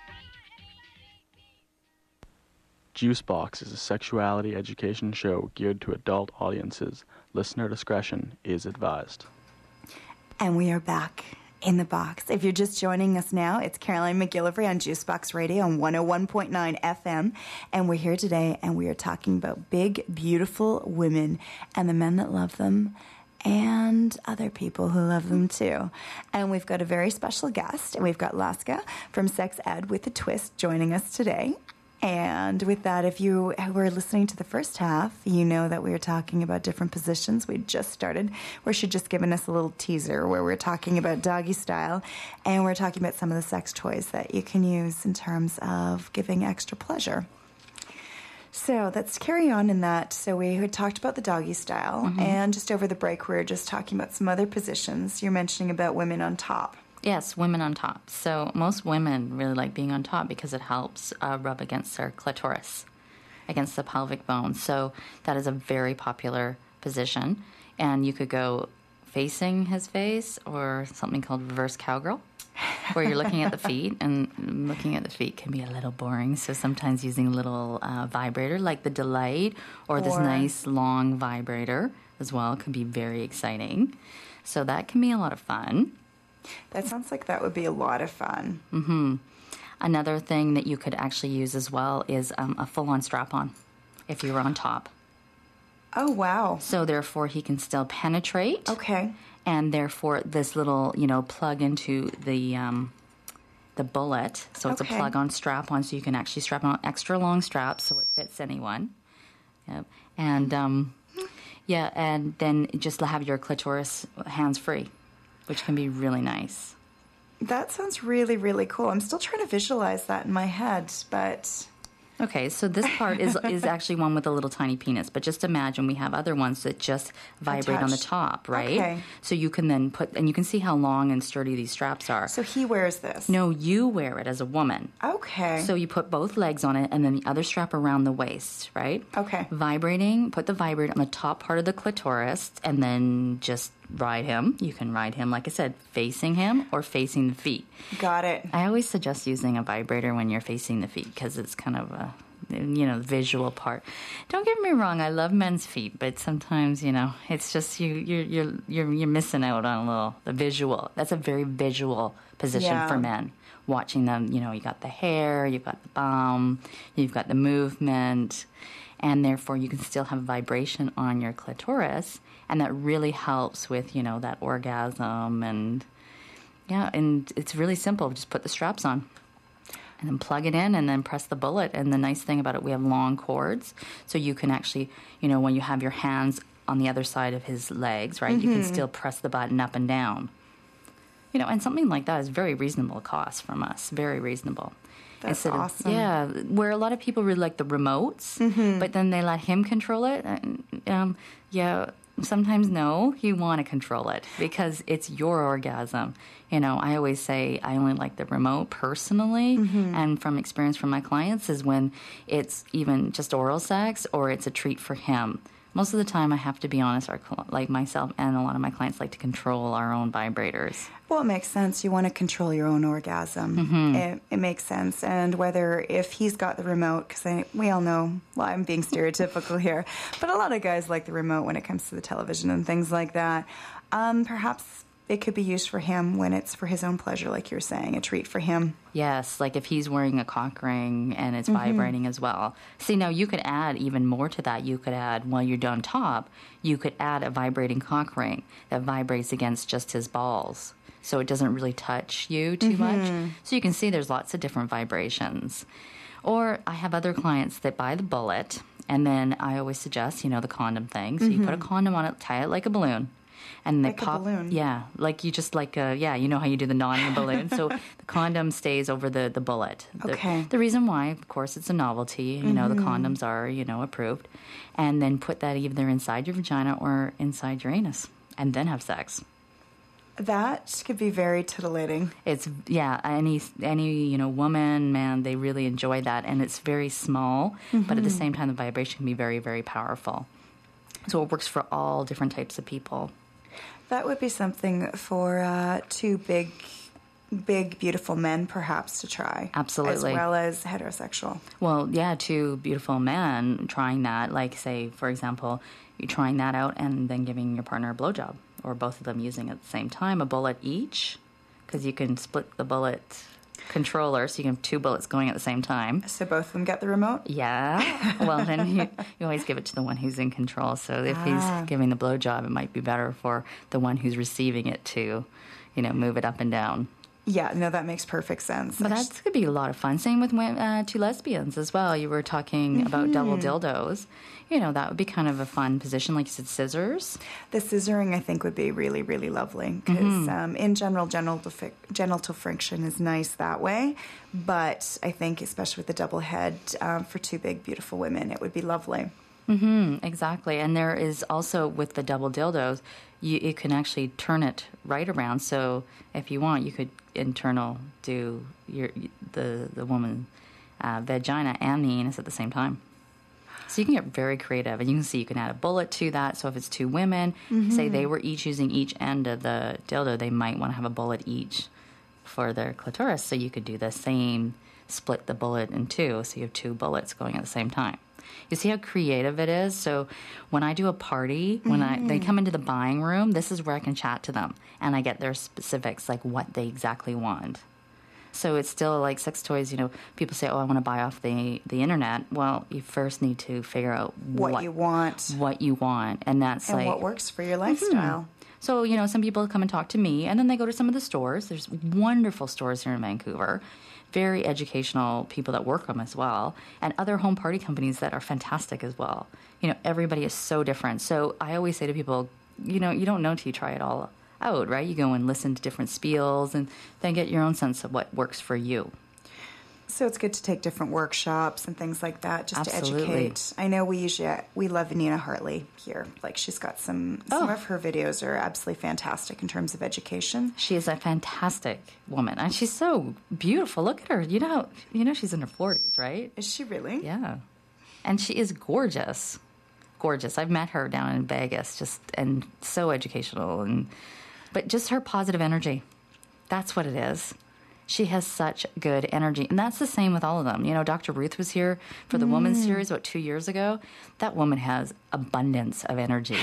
Juicebox is a sexuality education show geared to adult audiences. Listener discretion is advised. And we are back in the box. If you're just joining us now, it's Caroline McGillivray on Juicebox Radio on one oh one point nine F M. And we're here today and we are talking about big, beautiful women and the men that love them and other people who love them too. And we've got a very special guest. And we've got Laska from Sex Ed with a Twist joining us today. And with that, if you were listening to the first half, you know that we were talking about different positions. We just started, where she'd just given us a little teaser where we we're talking about doggy style, and we're talking about some of the sex toys that you can use in terms of giving extra pleasure. So let's carry on in that. So we had talked about the doggy style, Mm-hmm. and just over the break, we were just talking about some other positions. You're mentioning about women on top. Yes, women on top. So most women really like being on top because it helps uh, rub against their clitoris, against the pelvic bone. So that is a very popular position. And you could go facing his face or something called reverse cowgirl, where you're looking at the feet. And looking at the feet can be a little boring. So sometimes using a little uh, vibrator like the Delight or, or this nice long vibrator as well can be very exciting. So that can be a lot of fun. That sounds like that would be a lot of fun. Mm-hmm. Another thing that you could actually use as well is um, a full-on strap-on if you were on top. Oh, wow. So therefore he can still penetrate. Okay. And therefore this little, you know, plug into the um, the bullet. So it's Okay. a plug-on strap-on, so you can actually strap on extra long straps so it fits anyone. Yep. And, um, yeah, and then just have your clitoris hands-free, which can be really nice. That sounds really, really cool. I'm still trying to visualize that in my head, but... Okay, so this part is is actually one with a little tiny penis, but just imagine we have other ones that just vibrate on the Attached. top, right? Okay. So you can then put, and you can see how long and sturdy these straps are. So he wears this? No, you wear it as a woman. Okay. So you put both legs on it and then the other strap around the waist, right? Okay. Vibrating, put the vibrator on the top part of the clitoris and then just ride him. You can ride him, like I said, facing him or facing the feet. Got it. I always suggest using a vibrator when you're facing the feet because it's kind of a, you know, visual part. Don't get me wrong, I love men's feet, but sometimes, you know, it's just you you're you're you're, you're missing out on a little the visual. That's a very visual position Yeah. for men. Watching them, you know, you got the hair, you've got the bum, you've got the movement, and therefore you can still have vibration on your clitoris, and that really helps with, you know, that orgasm. And yeah, and it's really simple. Just put the straps on and then plug it in and then press the bullet. And the nice thing about it, we have long cords, so you can actually, you know, when you have your hands on the other side of his legs, right, you can still press the button up and down. You know, and something like that is very reasonable cost from us. Very reasonable. That's Instead of- awesome. yeah, where a lot of people really like the remotes, but then they let him control it. And, um, yeah, sometimes no, you want to control it because it's your orgasm. You know, I always say I only like the remote personally, and from experience from my clients is when it's even just oral sex or it's a treat for him. Most of the time, I have to be honest, our, cl- like myself and a lot of my clients like to control our own vibrators. Well, it makes sense. You want to control your own orgasm. It, it makes sense. And whether if he's got the remote, because we all know, well, I'm being stereotypical here, but a lot of guys like the remote when it comes to the television and things like that. Um, perhaps it could be used for him when it's for his own pleasure, like you're saying, a treat for him. Yes, like if he's wearing a cock ring and it's vibrating as well. See, now you could add even more to that. You could add, while you're on top, you could add a vibrating cock ring that vibrates against just his balls. So it doesn't really touch you too much. So you can see there's lots of different vibrations. Or I have other clients that buy the bullet, and then I always suggest, you know, the condom thing. So you put a condom on it, tie it like a balloon. And they Like a pop, balloon. yeah, like you just like, uh, yeah, you know how you do the knot in the balloon. So the condom stays over the, the bullet. The, Okay. The reason why, of course, it's a novelty. You know, the condoms are, you know, approved. And then put that either inside your vagina or inside your anus, and then have sex. That could be very titillating. It's, yeah, any, any you know, woman, man, they really enjoy that. And it's very small, but at the same time, the vibration can be very, very powerful. So it works for all different types of people. That would be something for uh, two big, big, beautiful men, perhaps, to try. Absolutely. As well as heterosexual. Well, yeah, two beautiful men trying that, like, say, for example, you're trying that out and then giving your partner a blowjob, or both of them using it at the same time, a bullet each, because you can split the bullet controller, so you can have two bullets going at the same time. So both of them get the remote? Yeah. Well, then you, you always give it to the one who's in control. So if Ah. he's giving the blowjob, it might be better for the one who's receiving it to, you know, move it up and down. Yeah, no, that makes perfect sense. But that could be a lot of fun. Same with wen- uh, two lesbians as well. You were talking about double dildos. You know, that would be kind of a fun position. Like you said, scissors. The scissoring, I think, would be really, really lovely because, Mm-hmm. um, in general, genital, fi- genital friction is nice that way. But I think, especially with the double head, um, for two big, beautiful women, it would be lovely. Mm, exactly. And there is also, with the double dildos, you, you can actually turn it right around. So if you want, you could internal do your the, the woman uh, vagina and the anus at the same time. So you can get very creative, and you can see you can add a bullet to that. So if it's two women, say they were each using each end of the dildo, they might want to have a bullet each for their clitoris. So you could do the same, split the bullet in two, so you have two bullets going at the same time. You see how creative it is? So when I do a party, when I they come into the buying room, this is where I can chat to them, and I get their specifics, like what they exactly want. So it's still like sex toys, you know, people say, oh, I want to buy off the, the internet. Well, you first need to figure out What, what, you want what you want. And that's and like, what works for your lifestyle. so, you know, some people come and talk to me, and then they go to some of the stores. There's wonderful stores here in Vancouver, very educational people that work them as well, and other home party companies that are fantastic as well. You know, everybody is so different. So I always say to people, you know, you don't know till you try it all out, right? You go and listen to different spiels and then get your own sense of what works for you. So it's good to take different workshops and things like that just Absolutely. to educate. I know we usually we love Nina Hartley here. Like she's got some some Oh. of her videos are absolutely fantastic in terms of education. She is a fantastic woman, and she's so beautiful. Look at her. You know, you know she's in her forties, right? Is she really? Yeah. And she is gorgeous. Gorgeous. I've met her down in Vegas, just and so educational, and but just her positive energy. That's what it is. She has such good energy. And that's the same with all of them. You know, Doctor Ruth was here for the Woman Series, what, two years ago? That woman has abundance of energy,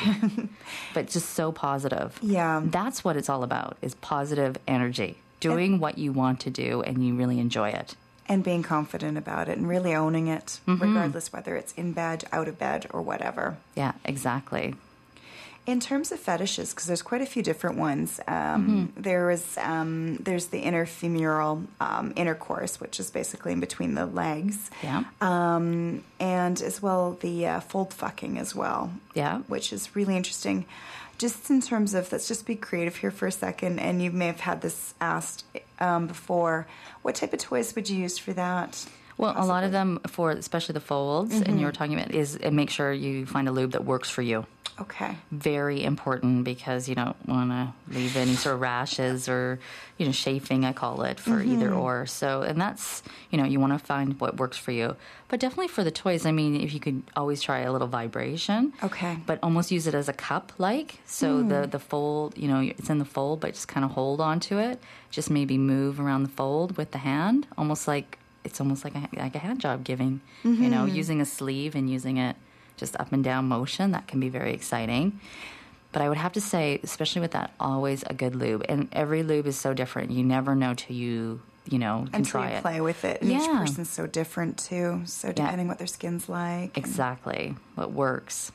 but just so positive. Yeah. That's what it's all about, is positive energy. Doing what you want to do and you really enjoy it. And being confident about it and really owning it, regardless whether it's in bed, out of bed, or whatever. Yeah, exactly. In terms of fetishes, because there's quite a few different ones. Um, there is um, there's the interfemoral um, intercourse, which is basically in between the legs. Yeah. Um, and as well the uh, fold fucking as well. Yeah. Which is really interesting. Just in terms of, let's just be creative here for a second, and you may have had this asked um, before. What type of toys would you use for that? Well, a lot possibly? of them, for especially the folds, and you were talking about, is uh, make sure you find a lube that works for you. Okay. Very important, because you don't want to leave any sort of rashes or, you know, chafing, I call it, for either or. So, and that's, you know, you want to find what works for you. But definitely for the toys, I mean, if you could always try a little vibration. Okay. But almost use it as a cup, like. So the, the fold, you know, it's in the fold, but just kind of hold on to it. Just maybe move around the fold with the hand, almost like, it's almost like a, like a hand job giving, you know, using a sleeve and using it just up and down motion. That can be very exciting. But I would have to say, especially with that, always a good lube. And every lube is so different. You never know till you, you know, can Until try you it. play with it. And each Yeah. person's so different, too. So depending what their skin's like. Exactly. What works.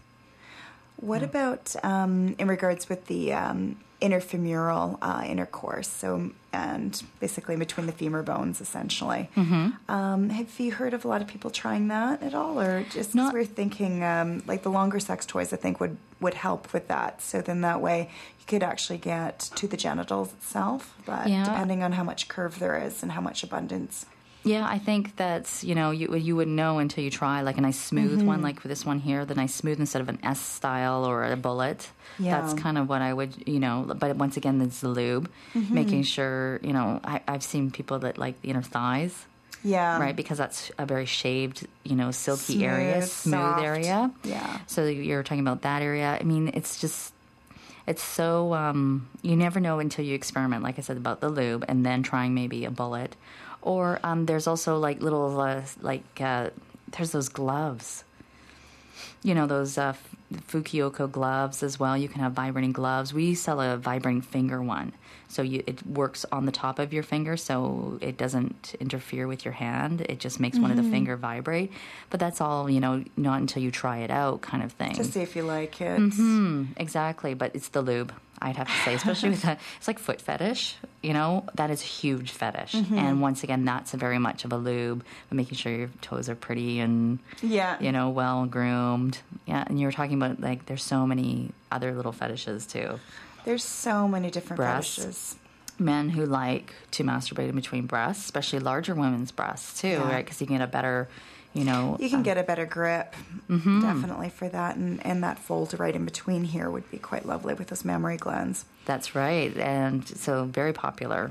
What about um, in regards with the um, interfemoral uh, intercourse? So, and basically between the femur bones, essentially. Mm-hmm. Um, have you heard of a lot of people trying that at all, or just 'cause Not- we're thinking um, like the longer sex toys? I think would would help with that. So then that way you could actually get to the genitals itself, but Yeah. depending on how much curve there is and how much abundance. Yeah, I think that's, you know, you you wouldn't know until you try, like a nice smooth one, like this one here, the nice smooth instead of an S style or a bullet. Yeah. That's kind of what I would, you know, but once again, it's the lube, making sure, you know, I, I've seen people that like the inner thighs, Yeah. right? Because that's a very shaved, you know, silky area, Smooth, smooth soft. area. Yeah. So you're talking about that area. I mean, it's just, it's so, um, you never know until you experiment, like I said, about the lube, and then trying maybe a bullet. Or um, there's also like little, uh, like, uh, there's those gloves. You know, those uh, f- Fukioko gloves as well. You can have vibrating gloves. We sell a vibrating finger one. So you, it works on the top of your finger, so it doesn't interfere with your hand. It just makes one of the finger vibrate. But that's all, you know, not until you try it out kind of thing. To see if you like it. Mm-hmm, exactly, but it's the lube, I'd have to say, especially with that. It's like foot fetish, you know, that is a huge fetish. And once again, that's very much of a lube, but making sure your toes are pretty and, Yeah. you know, well groomed. Yeah, and you were talking about, like, there's so many other little fetishes, too. There's so many different Breasts. fetishes. Men who like to masturbate in between breasts, especially larger women's breasts, too, Yeah. right? Because you can get a better, you know... You can uh, get a better grip, Mm-hmm. definitely, for that. And, and that fold right in between here would be quite lovely with those mammary glands. That's right, and so very popular.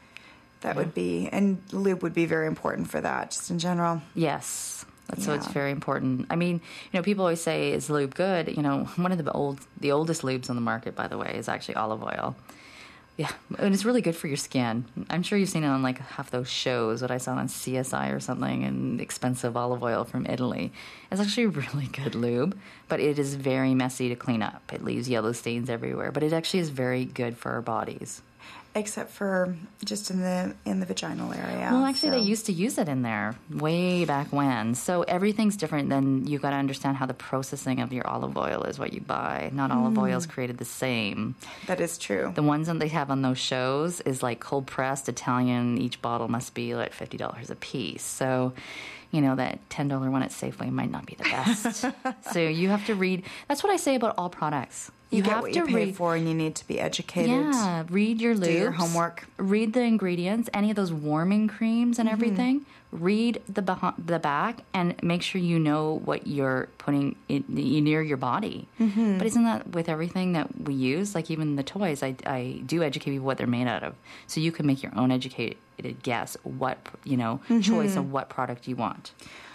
That would be, and lube would be very important for that, just in general. Yes. That's so it's Yeah. very important. I mean, you know, people always say, is lube good? You know, one of the old, the oldest lubes on the market, by the way, is actually olive oil. Yeah, and it's really good for your skin. I'm sure you've seen it on like half those shows that I saw on C S I or something, and expensive olive oil from Italy. It's actually really good lube, but it is very messy to clean up. It leaves yellow stains everywhere, but it actually is very good for our bodies. Except for just in the in the vaginal area. Well, actually, so- they used to use it in there way back when. So everything's different. Then you got to understand how the processing of your olive oil is what you buy. Not olive oil is created the same. That is true. The ones that they have on those shows is like cold pressed Italian. Each bottle must be like fifty dollars a piece. So, you know, that ten dollar one at Safeway might not be the best. So you have to read. That's what I say about all products. You, get have what to you pay read. for, and you need to be educated. Yeah, read your lubes. Do your homework. Read the ingredients, any of those warming creams and everything. Read the beh- the back and make sure you know what you're putting in, near your body. But isn't that with everything that we use? Like even the toys, I, I do educate people what they're made out of. So you can make your own educated guess what, you know, choice of what product you want.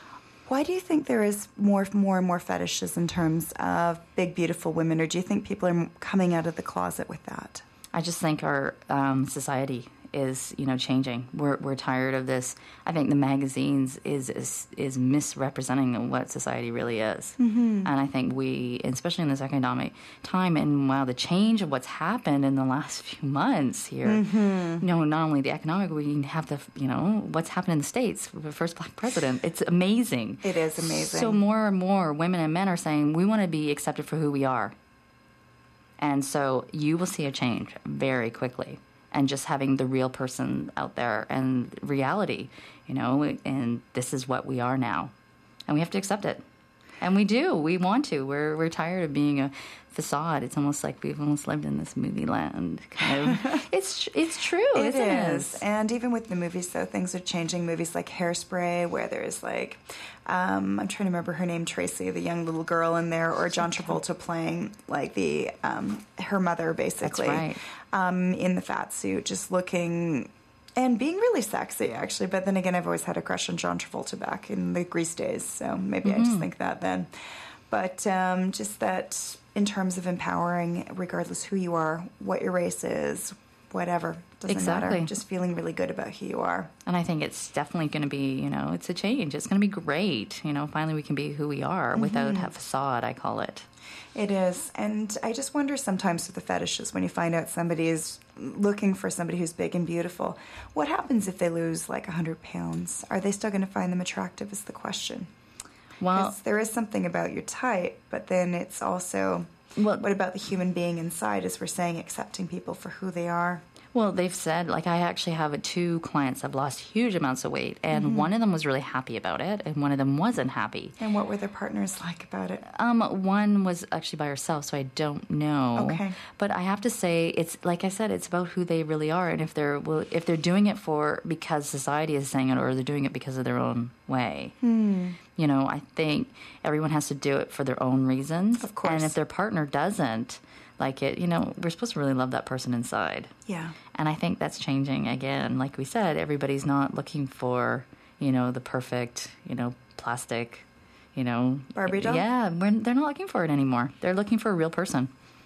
Why do you think there is more, more and more fetishes in terms of big, beautiful women, or do you think people are coming out of the closet with that? I just think our um, society is, you know, changing. We're we're tired of this. I think the magazines is is, is misrepresenting what society really is. Mm-hmm. And I think we, especially in this economic time, and wow, the change of what's happened in the last few months here. Mm-hmm. You know, not only the economic, we have the, you know, what's happened in the States with the first black president. It's amazing. It is amazing. So more and more women and men are saying we want to be accepted for who we are. And so you will see a change very quickly. And just having the real person out there and reality, you know, and this is what we are now. And we have to accept it. And we do. We want to. We're we're tired of being a facade. It's almost like we've almost lived in this movie land. Kind of. it's it's true. It isn't is. it? And even with the movies, though, things are changing. Movies like Hairspray, where there's like, um, I'm trying to remember her name, Tracy, the young little girl in there, or John Travolta playing like the um, her mother, basically, right. um, in the fat suit, just looking and being really sexy, actually. But then again, I've always had a crush on John Travolta back in the Grease days, so maybe Mm-hmm. I just think that then. But um, just that in terms of empowering, regardless who you are, what your race is, whatever, doesn't Exactly. matter. Just feeling really good about who you are. And I think it's definitely going to be, you know, it's a change. It's going to be great. You know, finally we can be who we are without a facade, I call it. It is. And I just wonder sometimes with the fetishes, when you find out somebody is looking for somebody who's big and beautiful, what happens if they lose like one hundred pounds? Are they still going to find them attractive is the question. Well, 'Cause there is something about your type, but then it's also, Well- what about the human being inside, as we're saying, accepting people for who they are? Well, they've said, like, I actually have two clients that have lost huge amounts of weight, and one of them was really happy about it, and one of them wasn't happy. And what were their partners like about it? Um, one was actually by herself, so I don't know. Okay. But I have to say, it's like I said, it's about who they really are, and if they're well, if they're doing it for because society is saying it, or they're doing it because of their own way. Hmm. You know, I think everyone has to do it for their own reasons. Of course. And if their partner doesn't like it, you know, we're supposed to really love that person inside. Yeah. And I think that's changing again. Like we said, everybody's not looking for, you know, the perfect, you know, plastic, you know. Barbie doll? Yeah, we're, they're not looking for it anymore. They're looking for a real person.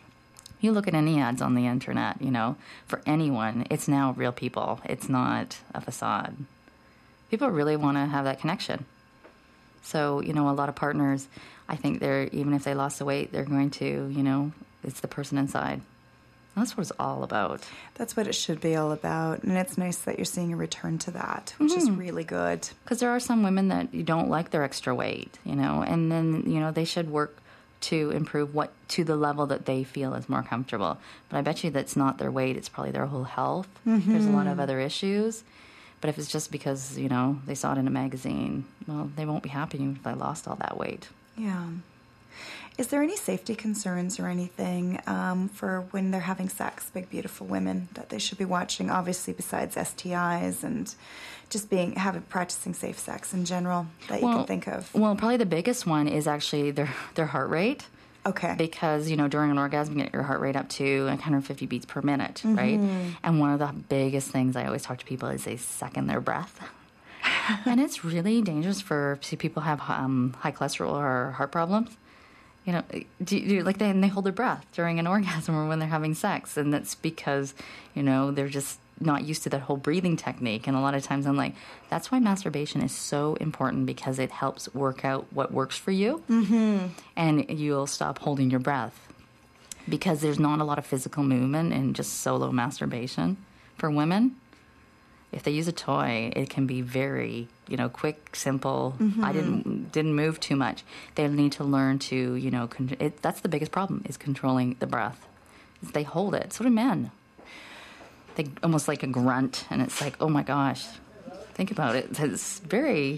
You look at any ads on the internet, you know, for anyone, it's now real people. It's not a facade. People really want to have that connection. So, you know, a lot of partners, I think they're, even if they lost the weight, they're going to, you know, it's the person inside. That's what it's all about. That's what it should be all about. And it's nice that you're seeing a return to that, which mm-hmm. is really good. Because there are some women that you don't like their extra weight, you know, and then, you know, they should work to improve what to the level that they feel is more comfortable. But I bet you that's not their weight. It's probably their whole health. Mm-hmm. There's a lot of other issues. But if it's just because, you know, they saw it in a magazine, well, they won't be happy if they lost all that weight. Yeah. Is there any safety concerns or anything um, for when they're having sex, big, beautiful women, that they should be watching, obviously, besides S T Is and just being having practicing safe sex in general that you well, can think of? Well, probably the biggest one is actually their, their heart rate. Okay. Because, you know, during an orgasm, you get your heart rate up to one hundred fifty beats per minute, mm-hmm. right? And one of the biggest things I always talk to people is they second their breath. And it's really dangerous for, see, people have um, high cholesterol or heart problems. You know, do, do, like they, and they hold their breath during an orgasm or when they're having sex. And that's because, you know, they're just not used to that whole breathing technique. And a lot of times I'm like, that's why masturbation is so important, because it helps work out what works for you. Mm-hmm. And you'll stop holding your breath. Because there's not a lot of physical movement in just solo masturbation for women. If they use a toy, it can be very, you know, quick, simple. Mm-hmm. I didn't didn't move too much. They need to learn to, you know, con- it, that's the biggest problem, is controlling the breath. They hold it. So do men. They almost like a grunt, and it's like, oh my gosh, think about it. It's very,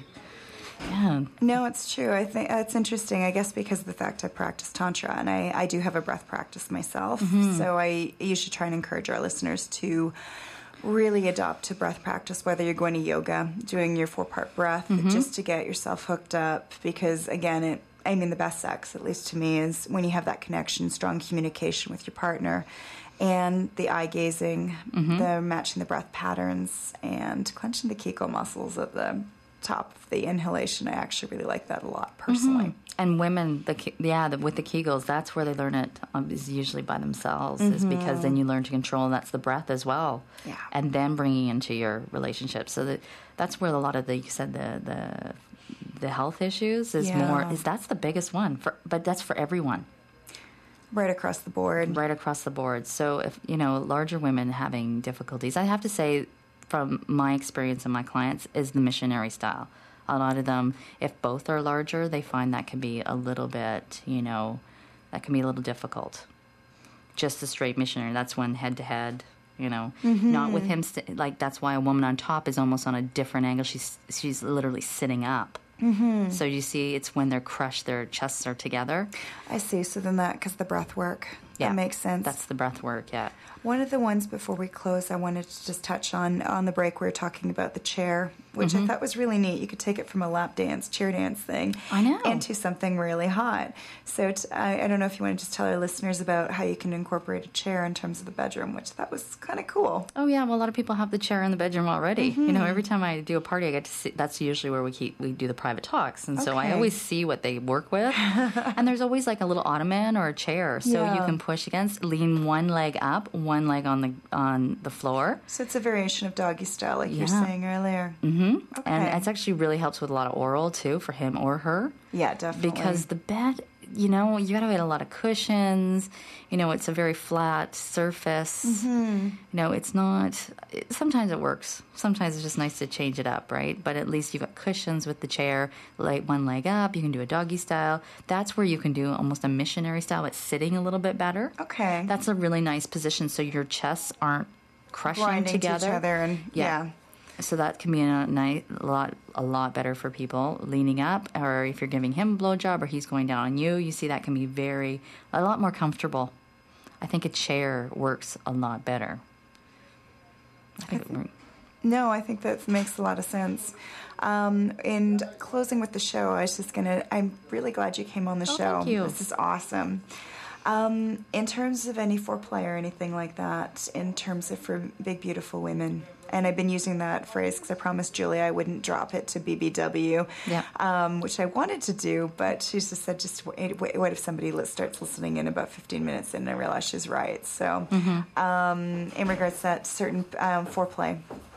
yeah. No, it's true. I think it's interesting, I guess, because of the fact I practice Tantra, and I, I do have a breath practice myself. Mm-hmm. So I usually try and encourage our listeners to really adopt to breath practice, whether you're going to yoga, doing your four-part breath, mm-hmm. just to get yourself hooked up. Because, again, it, I mean, the best sex, at least to me, is when you have that connection, strong communication with your partner, and the eye gazing, mm-hmm. the matching the breath patterns, and clenching the Kegel muscles at the top of the inhalation. I actually really like that a lot, personally. Mm-hmm. And women, the yeah, the, with the Kegels, that's where they learn it, um, is usually by themselves, mm-hmm. is because then you learn to control, and that's the breath as well. Yeah. And then bringing into your relationship. So that that's where a lot of the, you said the the, the health issues is yeah. more, is that's the biggest one, for, but that's for everyone. Right across the board. Right across the board. So if, you know, larger women having difficulties, I have to say, from my experience and my clients, is the missionary style. A lot of them, if both are larger, they find that can be a little bit, you know, that can be a little difficult. Just the straight missionary, that's when head-to-head, you know, mm-hmm. not with him, st- like, that's why a woman on top is almost on a different angle. She's she's literally sitting up. Mm-hmm. So you see, it's when they're crushed, their chests are together. I see. So then that, because the breath work, yeah, that makes sense. That's the breath work, yeah. One of the ones before we close, I wanted to just touch on, on the break, we were talking about the chair, which mm-hmm. I thought was really neat. You could take it from a lap dance, chair dance thing, I know, into something really hot. So t- I, I don't know if you want to just tell our listeners about how you can incorporate a chair in terms of the bedroom, which that was kind of cool. Oh yeah, well, a lot of people have the chair in the bedroom already. Mm-hmm. You know, every time I do a party, I get to see. That's usually where we keep we do the private talks, and okay. so I always see what they work with. And there's always like a little ottoman or a chair, so yeah. you can push against, lean one leg up, one leg on the on the floor. So it's a variation of doggy style, like yeah. you were saying earlier. Mm-hmm. Okay. And it actually really helps with a lot of oral too, for him or her. Yeah, definitely. Because the bed, you know, you got to get a lot of cushions. You know, it's a very flat surface. Mm-hmm. You know, it's not. It, sometimes it works. Sometimes it's just nice to change it up, right? But at least you've got cushions with the chair, like one leg up. You can do a doggy style. That's where you can do almost a missionary style, but sitting a little bit better. Okay, that's a really nice position, so your chests aren't crushing grinding together. to each other, and yeah. yeah. So that can be a nice, a lot, a lot better for people leaning up, or if you're giving him a blowjob or he's going down on you, you see that can be very, a lot more comfortable. I think a chair works a lot better. I think I th- it, no, I think that makes a lot of sense. Um, and closing with the show, I was just gonna. I'm really glad you came on the oh, show. Thank you. This is awesome. Um, in terms of any foreplay or anything like that, in terms of for big beautiful women, and I've been using that phrase because I promised Julia I wouldn't drop it to B B W, yeah. um, which I wanted to do, but she just said, just wait, wait, what if somebody li- starts listening in about fifteen minutes in, and I realize she's right. So, mm-hmm. um, in regards to that certain um, foreplay,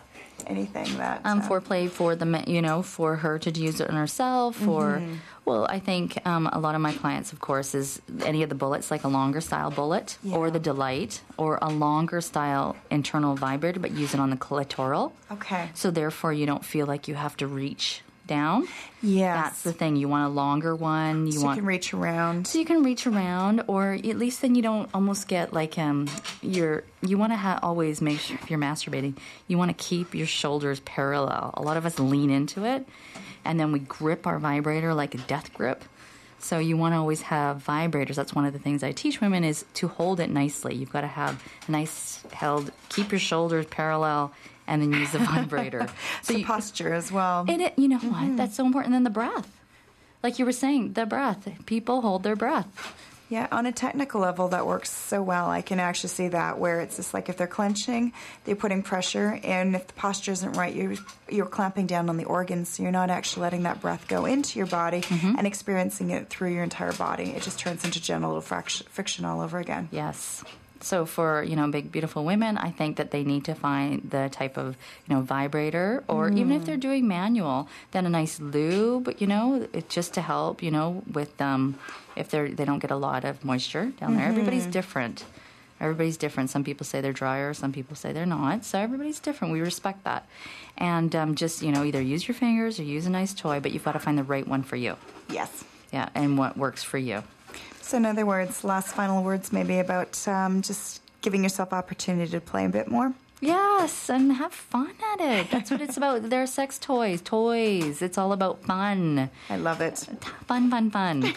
anything that... Um, uh, foreplay for the, ma- you know, for her to use it on herself, or, Mm-hmm. well, I think um, a lot of my clients, of course, is any of the bullets, like a longer style bullet, or Yeah. the Delight, or a longer style internal vibrator, but use it on the clitoral. Okay. So therefore, you don't feel like you have to reach down. Yes. That's the thing. You want a longer one. You so want you can reach around. so you can reach around, or at least then you don't almost get like um your. You want to ha- always make sure if you're masturbating, you want to keep your shoulders parallel. A lot of us lean into it, and then we grip our vibrator like a death grip. So you want to always have vibrators. That's one of the things I teach women is to hold it nicely. You've got to have a nice held. Keep your shoulders parallel, and then use the vibrator. So you, posture as well. and it, you know Mm-hmm. what? That's so important. And then the breath. Like you were saying, the breath. People hold their breath. Yeah, on a technical level, that works so well. I can actually see that where it's just like if they're clenching, they're putting pressure, and if the posture isn't right, you're you're clamping down on the organs, so you're not actually letting that breath go into your body Mm-hmm. and experiencing it through your entire body. It just turns into genital friction, friction all over again. Yes. So for, you know, big, beautiful women, I think that they need to find the type of, you know, vibrator, or even if they're doing manual, then a nice lube, you know, it, just to help, you know, with um, if they're, they don't get a lot of moisture down there. Everybody's different. Everybody's different. Some people say they're drier, some people say they're not. So everybody's different. We respect that. And um, just, you know, either use your fingers or use a nice toy, but you've got to find the right one for you. Yes. Yeah, and what works for you. So in other words, last final words maybe about um, just giving yourself opportunity to play a bit more. Yes, and have fun at it. That's what it's about. They're sex toys, toys. It's all about fun. I love it. Fun, fun,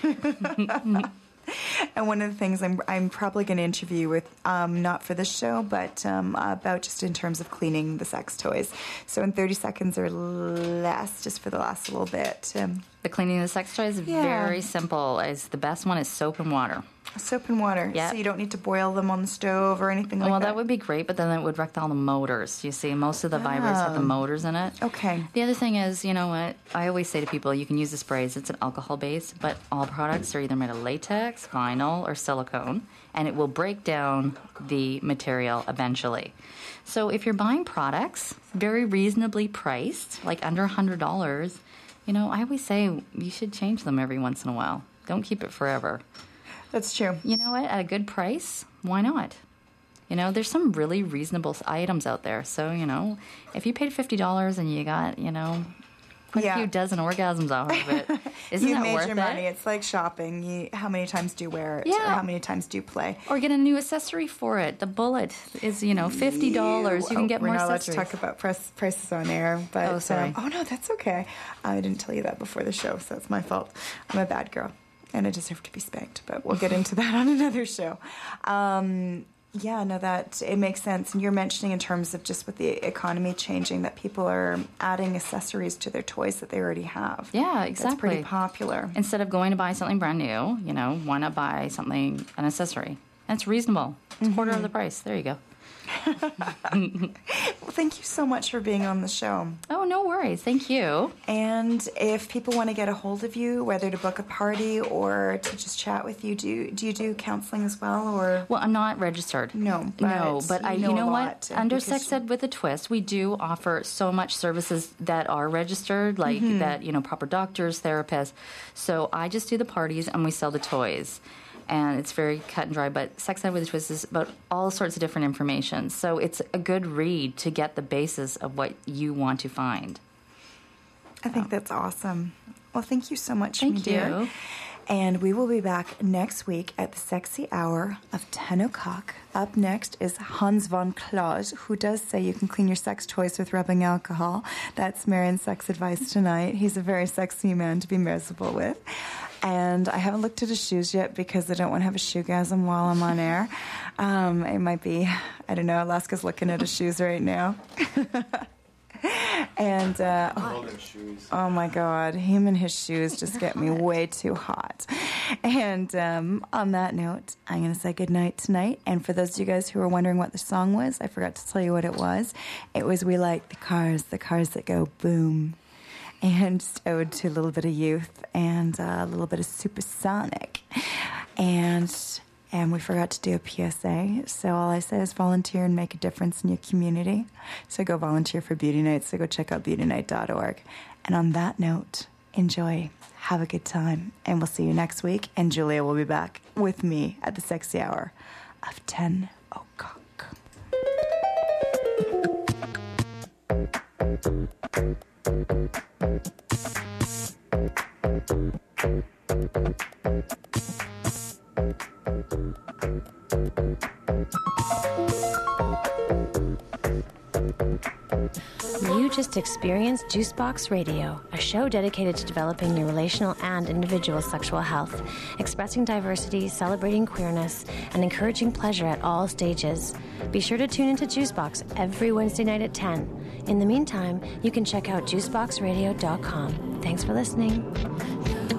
fun. And one of the things I'm I'm probably going to interview you with, um, not for this show, but um, about just in terms of cleaning the sex toys. So in thirty seconds or less, just for the last little bit. Um, The cleaning of the sex toys is Yeah. very simple. Is the best one is soap and water. soap and water. Yeah. So you don't need to boil them on the stove or anything like well, that? that would be great, but then it would wreck all the motors. You see, most of the vibrators have the Oh. motors in it. Okay. The other thing is, you know what? I always say to people, you can use the sprays. It's an alcohol base, but all products are either made of latex, vinyl, or silicone, and it will break down the material eventually. So if you're buying products very reasonably priced, like under one hundred dollars, you know, I always say you should change them every once in a while. Don't keep it forever. That's true. You know what? At a good price, why not? You know, there's some really reasonable items out there. So, you know, if you paid fifty dollars and you got, you know, quite Yeah. a few dozen orgasms out of it, isn't You've that made worth your it? money. It's like shopping. You, how many times do you wear it? Yeah. Or how many times do you play? Or get a new accessory for it. The bullet is, you know, fifty dollars. You can Oh, get we're more not allowed accessories. to talk about price, prices on air. But, Oh, sorry. um, oh, no, that's okay. I didn't tell you that before the show, so that's my fault. I'm a bad girl, and I deserve to be spanked. But we'll get into that on another show. Um, yeah, no, that it makes sense. And you're mentioning in terms of just with the economy changing that people are adding accessories to their toys that they already have. Yeah, exactly. That's pretty popular. Instead of going to buy something brand new, you know, why not buy something, an accessory? And it's reasonable. It's a quarter of the price. There you go. Well, thank you so much for being on the show. Oh, no worries. Thank you. And if people want to get a hold of you, whether to book a party or to just chat with you, do you, do you do counseling as well, or? Well, I'm not registered. No, no, but but I, you you know know a what? lot, uh, Under because- Sex Ed with a Twist, we do offer so much services that are registered, like Mm-hmm. that, you know, proper doctors, therapists. So I just do the parties and we sell the toys. And it's very cut and dry, but Sex Ed with a Twist is about all sorts of different information. So it's a good read to get the basis of what you want to find. I think that's awesome. Well, thank you so much, Thank my dear. you. And we will be back next week at the sexy hour of ten o'clock. Up next is Hans von Klaus, who does say you can clean your sex toys with rubbing alcohol. That's Marion's sex advice tonight. He's a very sexy man to be miserable with. And I haven't looked at his shoes yet because I don't want to have a shoegasm while I'm on air. Um, it might be, I don't know, Alaska's looking at his shoes right now. And, uh, oh, oh my God, him and his shoes just get me way too hot. And um, on that note, I'm going to say goodnight tonight. And for those of you guys who are wondering what the song was, I forgot to tell you what it was. It was We Like the Cars, the cars that go boom. And just ode to a little bit of youth and uh, a little bit of supersonic. And and we forgot to do a P S A. So all I say is volunteer and make a difference in your community. So go volunteer for Beauty Night. So go check out beauty night dot org. And on that note, enjoy. Have a good time. And we'll see you next week. And Julia will be back with me at the sexy hour of ten o'clock. You just experienced Juicebox Radio, a show dedicated to developing your relational and individual sexual health, expressing diversity, celebrating queerness, and encouraging pleasure at all stages. Be sure to tune into Juicebox every Wednesday night at ten. In the meantime, you can check out juicebox radio dot com. Thanks for listening.